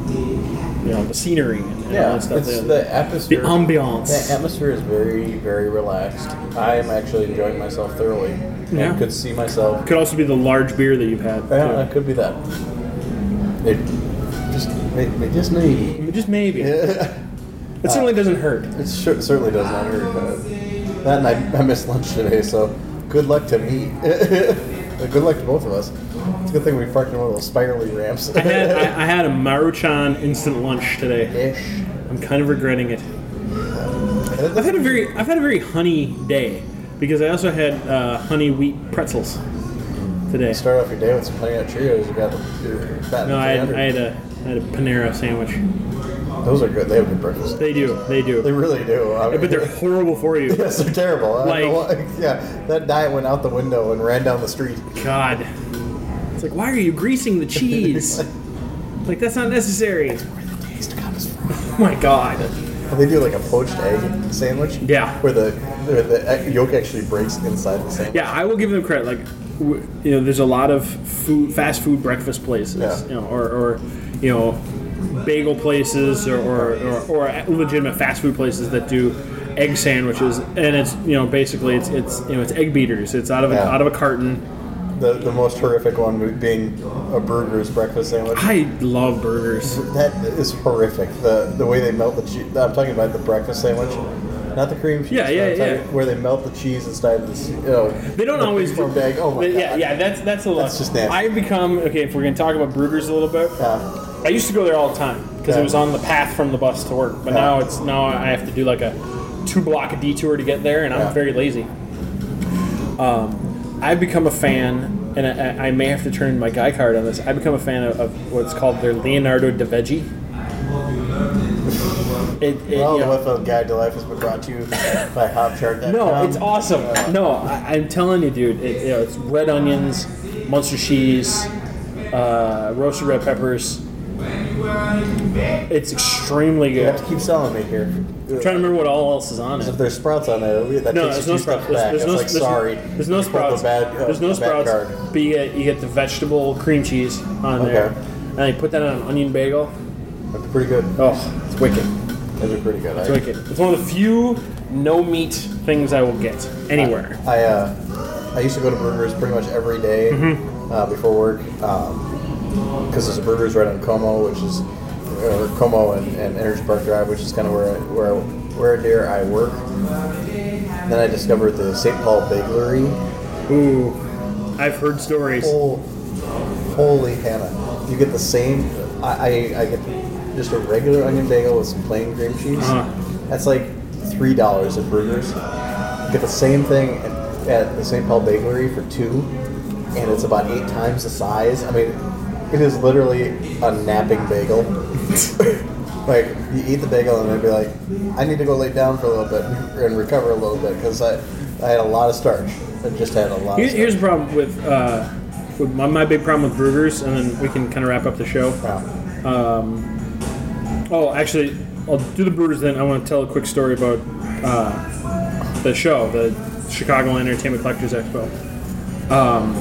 you know, the scenery and, and all Yeah, that stuff. it's the, the atmosphere. the ambiance. The atmosphere is very, very relaxed. I am actually enjoying myself thoroughly. Yeah. I could see myself. Could also be the large beer that you've had. Yeah, too. it could be that. It just, maybe, just maybe. Just maybe. Yeah. It certainly doesn't hurt. It sure, certainly does not hurt. But that and I, I missed lunch today, so good luck to me. Good luck to both of us. It's a good thing we parked in one of those spirally ramps. I had I, I had a Maruchan instant lunch today. Ish. I'm kind of regretting it. I've had a very I've had a very honey day because I also had uh, honey wheat pretzels today. Start off your day with some honey nut Cheerios. You got your fat. No, I had, I had a I had a Panera sandwich. Those are good. They have good breakfast. They do, they do. They really do. I mean, But they're horrible for you. yes, they're terrible. I Like- don't know why- yeah, that diet went out the window and ran down the street. God, it's like, why are you greasing the cheese? Like, that's not necessary. Where the taste comes from. Oh my God. Well, they do like a poached egg sandwich. Yeah. Where the where the egg yolk actually breaks inside the sandwich. Yeah, I will give them credit. Like, w- you know, there's a lot of food, fast food breakfast places, Yeah. you know, or, or you know, bagel places, or, or, or, or legitimate fast food places that do egg sandwiches, and it's you know basically it's it's you know it's egg beaters. It's out of a, Yeah. out of a carton. The the most horrific one being a burger's breakfast sandwich. I love burgers. That is horrific. The the way they melt the cheese. I'm talking about the breakfast sandwich, not the cream cheese. Yeah, yeah, I'm talking yeah. Where they melt the cheese inside of this. You know, They don't the always do. preformed egg. Oh my But god. yeah, yeah, that's that's a lot. That's just nasty. I've become okay. If we're gonna talk about burgers a little bit, Yeah. I used to go there all the time because Yeah. it was on the path from the bus to work. But Yeah. now it's now I have to do like a two block detour to get there, and I'm Yeah. very lazy. Um, I've become a fan, and I, I may have to turn my guy card on this. I've become a fan of, of what's called their Leonardo da Veggie. It, it, Well, you the know- Whitfield Guide to Life has been brought to you by Hopchart dot com. No, it's awesome. No, I, I'm telling you, dude. It, you know, it's red onions, Munster cheese, uh, roasted red peppers. It's extremely You have good. to keep selling me here. I'm trying to remember what all else is on If it. there's sprouts on there, we- that No, takes there's you no two sprouts. steps There's, back. there's It's no. like, there's, sorry. There's no you pulled the sprouts. Bad, uh, there's no bad sprouts. card. But you get you get the vegetable cream cheese on there, Okay. and they put that on an onion bagel. That's pretty good. Oh, it's wicked. Those are pretty good. It's I, wicked. It's one of the few no meat things I will get anywhere. I uh, I used to go to Burgers pretty much every day, Mm-hmm. uh, before work, because there's a Burgers right on Como, which is or Como and, and Energy Park Drive, which is kind of where I, where I, where near I work. Then I discovered the Saint Paul Bakery. Ooh, I've heard stories. Oh, holy Hannah! You get the same. I, I, I get just a regular onion bagel with some plain cream cheese. Uh-huh. That's like three dollars at Burgers. You get the same thing at, at the Saint Paul Bakery for two, and it's about eight times the size. I mean, it is literally a napping bagel. Like you eat the bagel and then be like, I need to go lay down for a little bit and recover a little bit because I, I had a lot of starch. I just had a lot. Here, of here's the starch. problem with, uh, with my, my big problem with burgers, and then we can kind of wrap up the show. Yeah. Oh, actually, I'll do the burgers. Then I want to tell a quick story about uh, the show, the Chicago Entertainment Collectors Expo. Um,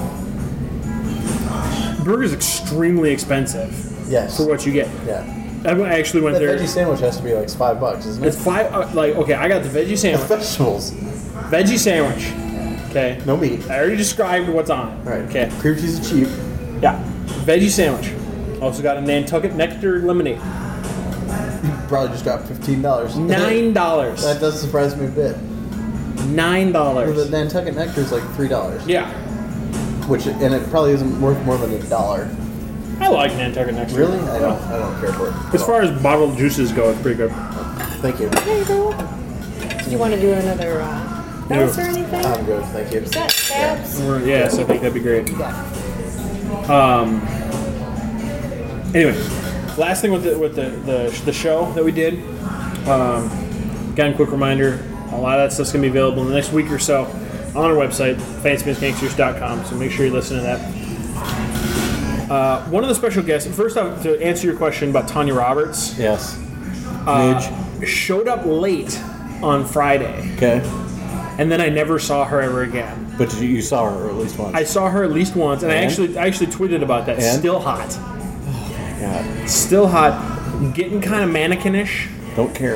burgers extremely expensive Yes. for what you get. Yeah. I actually went That there. veggie sandwich has to be like five bucks, isn't it? It's five. Uh, like okay, I got the veggie sandwich. Vegetables, Veggie sandwich. Okay. no meat. I already described what's on it. Right. Okay. Cream cheese is cheap. Yeah. Veggie sandwich. Also got a Nantucket Nectar lemonade. Probably just dropped fifteen dollars. Nine dollars. That does surprise me a bit. Nine Well, the dollars. Nantucket Nectar is like three dollars, Yeah. which and it probably isn't worth more than a dollar. I like Nantucket Nectar. Really? I don't. I don't care for it. at As all. far as bottled juices go, it's pretty good. Thank you. There you go. Did you want to do another uh, dose or anything? I'm good. Thank you. Is that tabs? We're- Yes, I think that'd be great. Yeah. Um. Anyway, last thing with the with the the, the show that we did. Um, again, quick reminder: a lot of that stuff's gonna be available in the next week or so on our website, fancy pants gangsters dot com. So make sure you listen to that. Uh, one of the special guests. First off, to answer your question about Tanya Roberts, Yes. uh, showed up late on Friday, Okay. and then I never saw her ever again. But you, you saw her at least once. I saw her at least once, and, I And? actually I actually tweeted about that. And? Still hot. God. Still hot. getting kind of mannequin-ish, Don't care.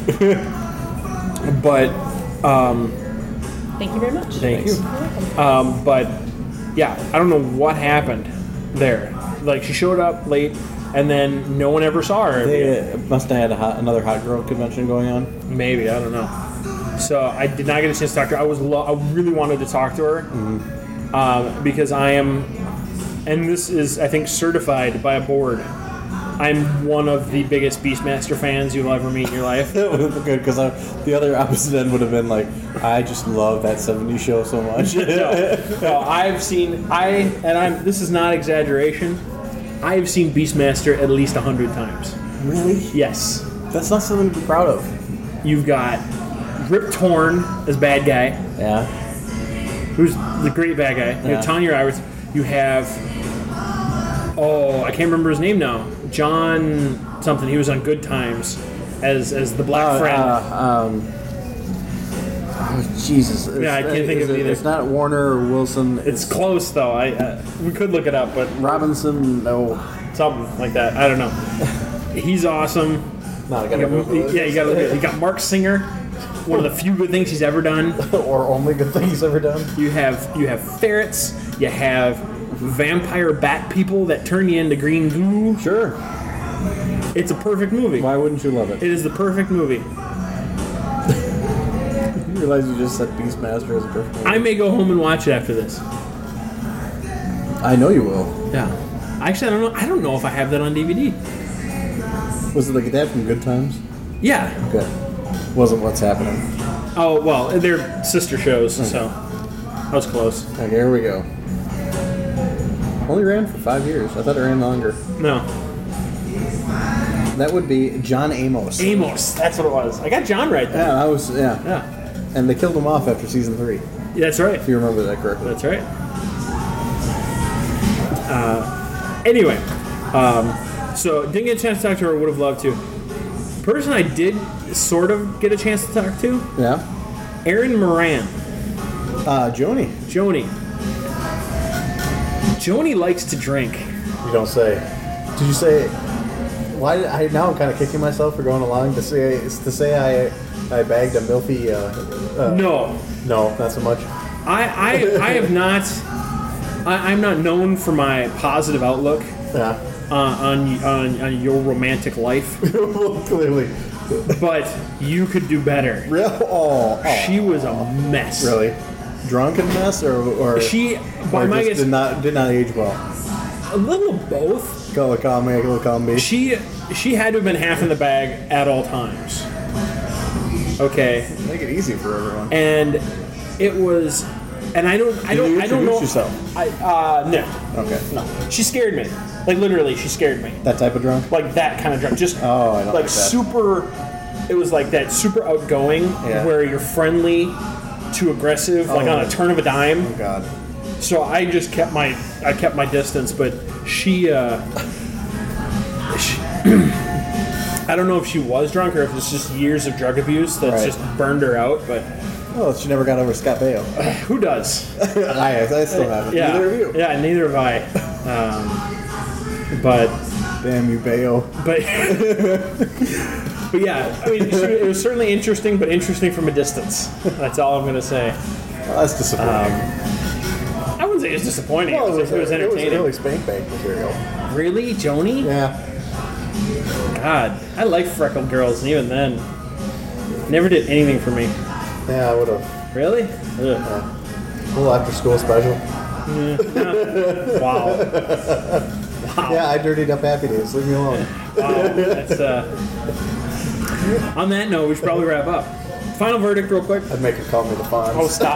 but um, Thank you very much. thank Thanks. you. Um, but yeah, I don't know what happened there. Like she showed up late, and then no one ever saw her. They uh, must have had a hot, another hot girl convention going on. Maybe, I don't know. So I did not get a chance to talk to her. I was lo- I really wanted to talk to her Mm-hmm. um, because I am, and this is I think certified by a board. I'm one of the biggest Beastmaster fans you'll ever meet in your life. That would have been good because the other opposite end would have been like, I just love that seventies show so much. no, no, I've seen I and I'm. This is not exaggeration. I've seen Beastmaster at least a hundred times. Really? Yes, That's not something to be proud of. you've got Rip Torn as bad guy. Yeah. Who's the great bad guy? You Yeah. have Tanya Iris. You have oh, I can't remember his name now. John something. He was on Good Times as as the black Uh, friend. uh, um, oh, Jesus. It's, Yeah, I can't think is of it it- either. It's not Warner or Wilson. it's close though. I uh, we could look it up, but Robinson. No. something like that. I don't know. He's awesome. No, I You gotta got, Google it. yeah, you got you got Mark Singer, one of the few good things he's ever done. Or only good thing he's ever done. You have you have ferrets. You have vampire bat people that turn you into green goo. Sure. It's a perfect movie. Why wouldn't you love it? It is the perfect movie. You realize you just said Beastmaster as a perfect movie? I may go home and watch it after this. I know you will. Yeah. Actually, I don't know. I don't know if I have that on D V D. Was it like that from Good Times? Yeah. Good. Wasn't What's Happening. Oh well, they're sister shows, so that was close. Okay, here we go. Only ran for five years. I thought it ran longer. No. That would be John Amos. Amos. That's what it was. I got John right there. Yeah, I was. Yeah. Yeah. And they killed him off after season three, That's right. if you remember that correctly. That's right. Uh, anyway, um, so didn't get a chance to talk to her. Would have loved to. Person I did sort of get a chance to talk to, Yeah. Aaron Moran, Uh, Joni. Joni. Joni likes to drink. You don't say. Did you say? Why? Did, I now I'm kind of kicking myself for going along to say to say I I bagged a milfy. Uh, uh, No, No, not so much. I I, I have not. I, I'm not known for my positive outlook Yeah. uh, on, on on your romantic life, Well, clearly. but you could do better. Real? Oh, oh. She was a mess. Really? Drunken mess or or She, by or my just guess, did not did not age well. a little of both. Call it calm, make it calm, be. She she had to have been half in the bag at all times. Okay, Make it easy for everyone. and it was, and I don't I Did don't you I don't know. introduce yourself? I uh no Okay. no. She scared me. Like literally, she scared me. That type of drunk. Like that kind of drunk. Just Oh, I don't like like that. super. It was like that super outgoing, Yeah. where you're friendly to aggressive, like Oh. on a turn of a dime. Oh God. So I just kept my I kept my distance, but she, uh, she I don't know if she was drunk or if it's just years of drug abuse that's Right. just burned her out. But Oh, she never got over Scott Baio. who does? I, I still haven't. Yeah, Neither of you. yeah, neither have I. Um, but Damn you, Baio. but but yeah, I mean, she, it was certainly interesting, but interesting from a distance. That's all I'm gonna say. Well, that's disappointing. I wouldn't say it was disappointing. well, it, was, it was entertaining. really spank bank material. Really, Joni? Yeah. God, I like freckled girls, and even then, never did anything for me. Yeah, I would have. Really? Ugh. A little after school special. Wow. Wow. Yeah, I dirtied up Happy Days. Leave me alone. Wow. That's, uh... On that note, we should probably wrap up. Final verdict, real quick. I'd make her call me the Fonz. Oh, stop.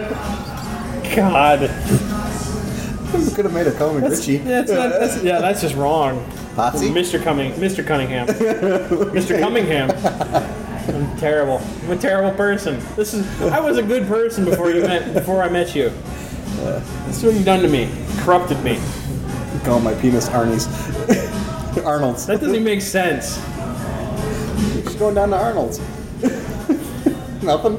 God. Could have made her call me Richie. That's not, that's, yeah, that's just wrong. Potsy? Mister Cumming, Mister Cunningham, Mister Cummingham. I'm terrible. I'm a terrible person. This is. I was a good person before you met. Before I met you. This is what you've done to me. Corrupted me. Call my penis Arnie's. Arnold's. That doesn't even make sense. She's going down to Arnold's. Nothing.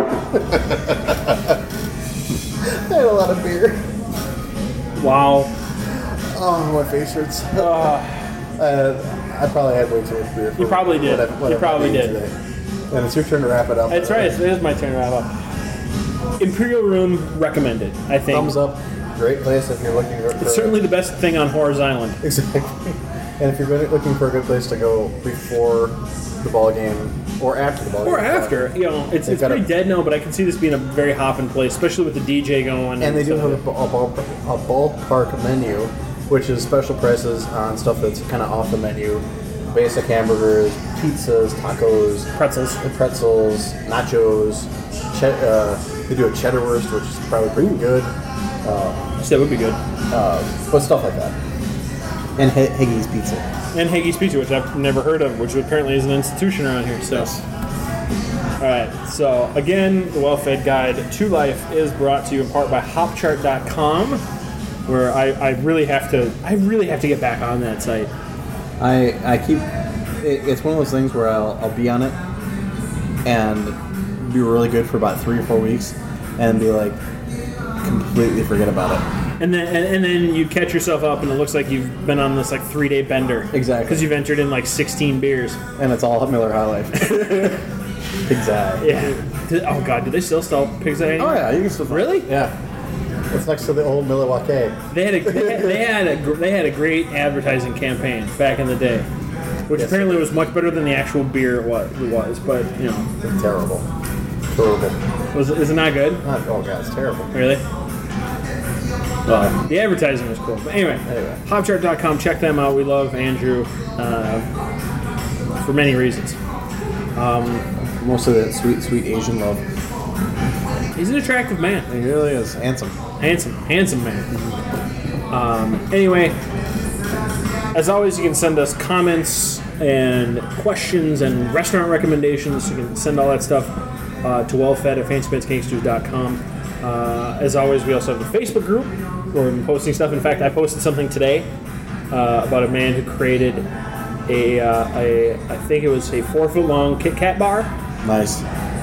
I had a lot of beer. Wow. Oh, my face hurts. Uh, Uh, I probably had way too much beer. For You probably did. What I, what You I'm probably eating did. Today. And it's your turn to wrap it up. That's right. It is my turn to wrap up. Imperial Room recommended. I think Thumbs up. Great place if you're looking for. it's certainly the best thing on Horrors Island. Exactly. And if you're really looking for a good place to go before the ball game or after the ball game, Or after, you know, it's, They've it's got pretty a- dead now, but I can see this being a very hopping place, especially with the D J going. and they do stuff have a, like ball, a, ball, a ballpark menu, which is special prices on stuff that's kind of off the menu. Basic hamburgers, pizzas, tacos, that. Pretzels. pretzels, nachos. Che- uh, they do a cheddar wurst, which is probably pretty good. That would be good. Uh, but stuff like that. And H- Higgy's Pizza. And Haggie's Pizza, which I've never heard of, which apparently is an institution around here. So, all right. So again, the Well-Fed Guide to Life is brought to you in part by Hop Chart dot com, where I, I really have to I really have to get back on that site. I I keep it, it's one of those things where I'll I'll be on it and be really good for about three or four weeks and be like completely forget about it. And then and, and then you catch yourself up, and it looks like you've been on this like three day bender. Exactly. Because you've entered in like sixteen beers. And it's all Miller High Life. Pig's Eye. Yeah. Did- oh God, do they still sell Pig's Eye? Oh yeah, you can still find Really? it. Yeah. It's next to the old Milwaukee. They had a they had, they had a gr- they had a great advertising campaign back in the day, which Yes. apparently was much better than the actual beer it was. It was, but you know, It's terrible. Terrible. was it, is it not good? Not, oh god, it's terrible. Really? Well, the advertising was cool. But anyway, Anyway. Hop Chart dot com. Check them out. We love Andrew uh, for many reasons. Most of that sweet, sweet Asian love. He's an attractive man. He really is handsome. Handsome, handsome man. Um, anyway, as always, you can send us comments and questions and restaurant recommendations. You can send all that stuff uh, to wellfed at fancy pants gangsters dot com. Uh, as always, we also have the Facebook group where we're posting stuff. In fact, I posted something today uh, about a man who created a, uh, a, I think it was a four foot long Kit Kat bar. Nice.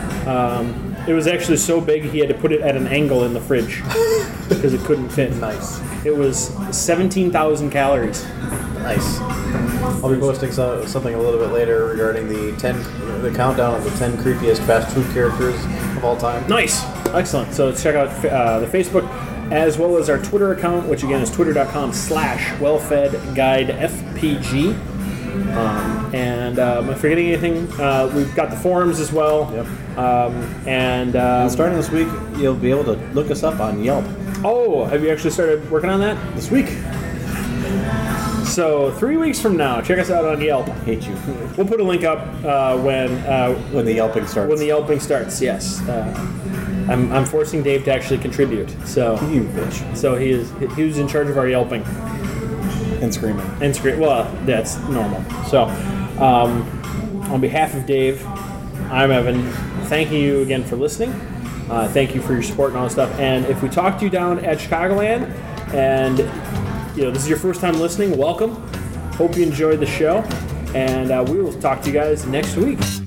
It was actually so big he had to put it at an angle in the fridge because it couldn't fit. Nice. It was seventeen thousand calories. Nice. I'll be posting so, something a little bit later regarding the ten, the countdown of the ten creepiest fast food characters of all time. Nice. Excellent. So check out uh, the Facebook as well as our Twitter account, which again is twitter.com slash wellfedguidefpg. Um, and uh, am I forgetting anything? Uh, we've got the forums as well. Yep. Um, and uh, And starting this week, you'll be able to look us up on Yelp. oh, have you actually started working on that? This week. So three weeks from now, check us out on Yelp. Hate you. We'll put a link up uh, when uh, When the Yelping starts. when the Yelping starts. Yes, uh, I'm, I'm forcing Dave to actually contribute. So You bitch. so he is he was in charge of our Yelping And screaming. and screen. Well, that's normal. So um, on behalf of Dave, I'm Evan. Thanking you again for listening. Uh, thank you for your support and all that stuff. And if we talk to you down at Chicagoland, and you know this is your first time listening, welcome. Hope you enjoyed the show, and uh, we will talk to you guys next week.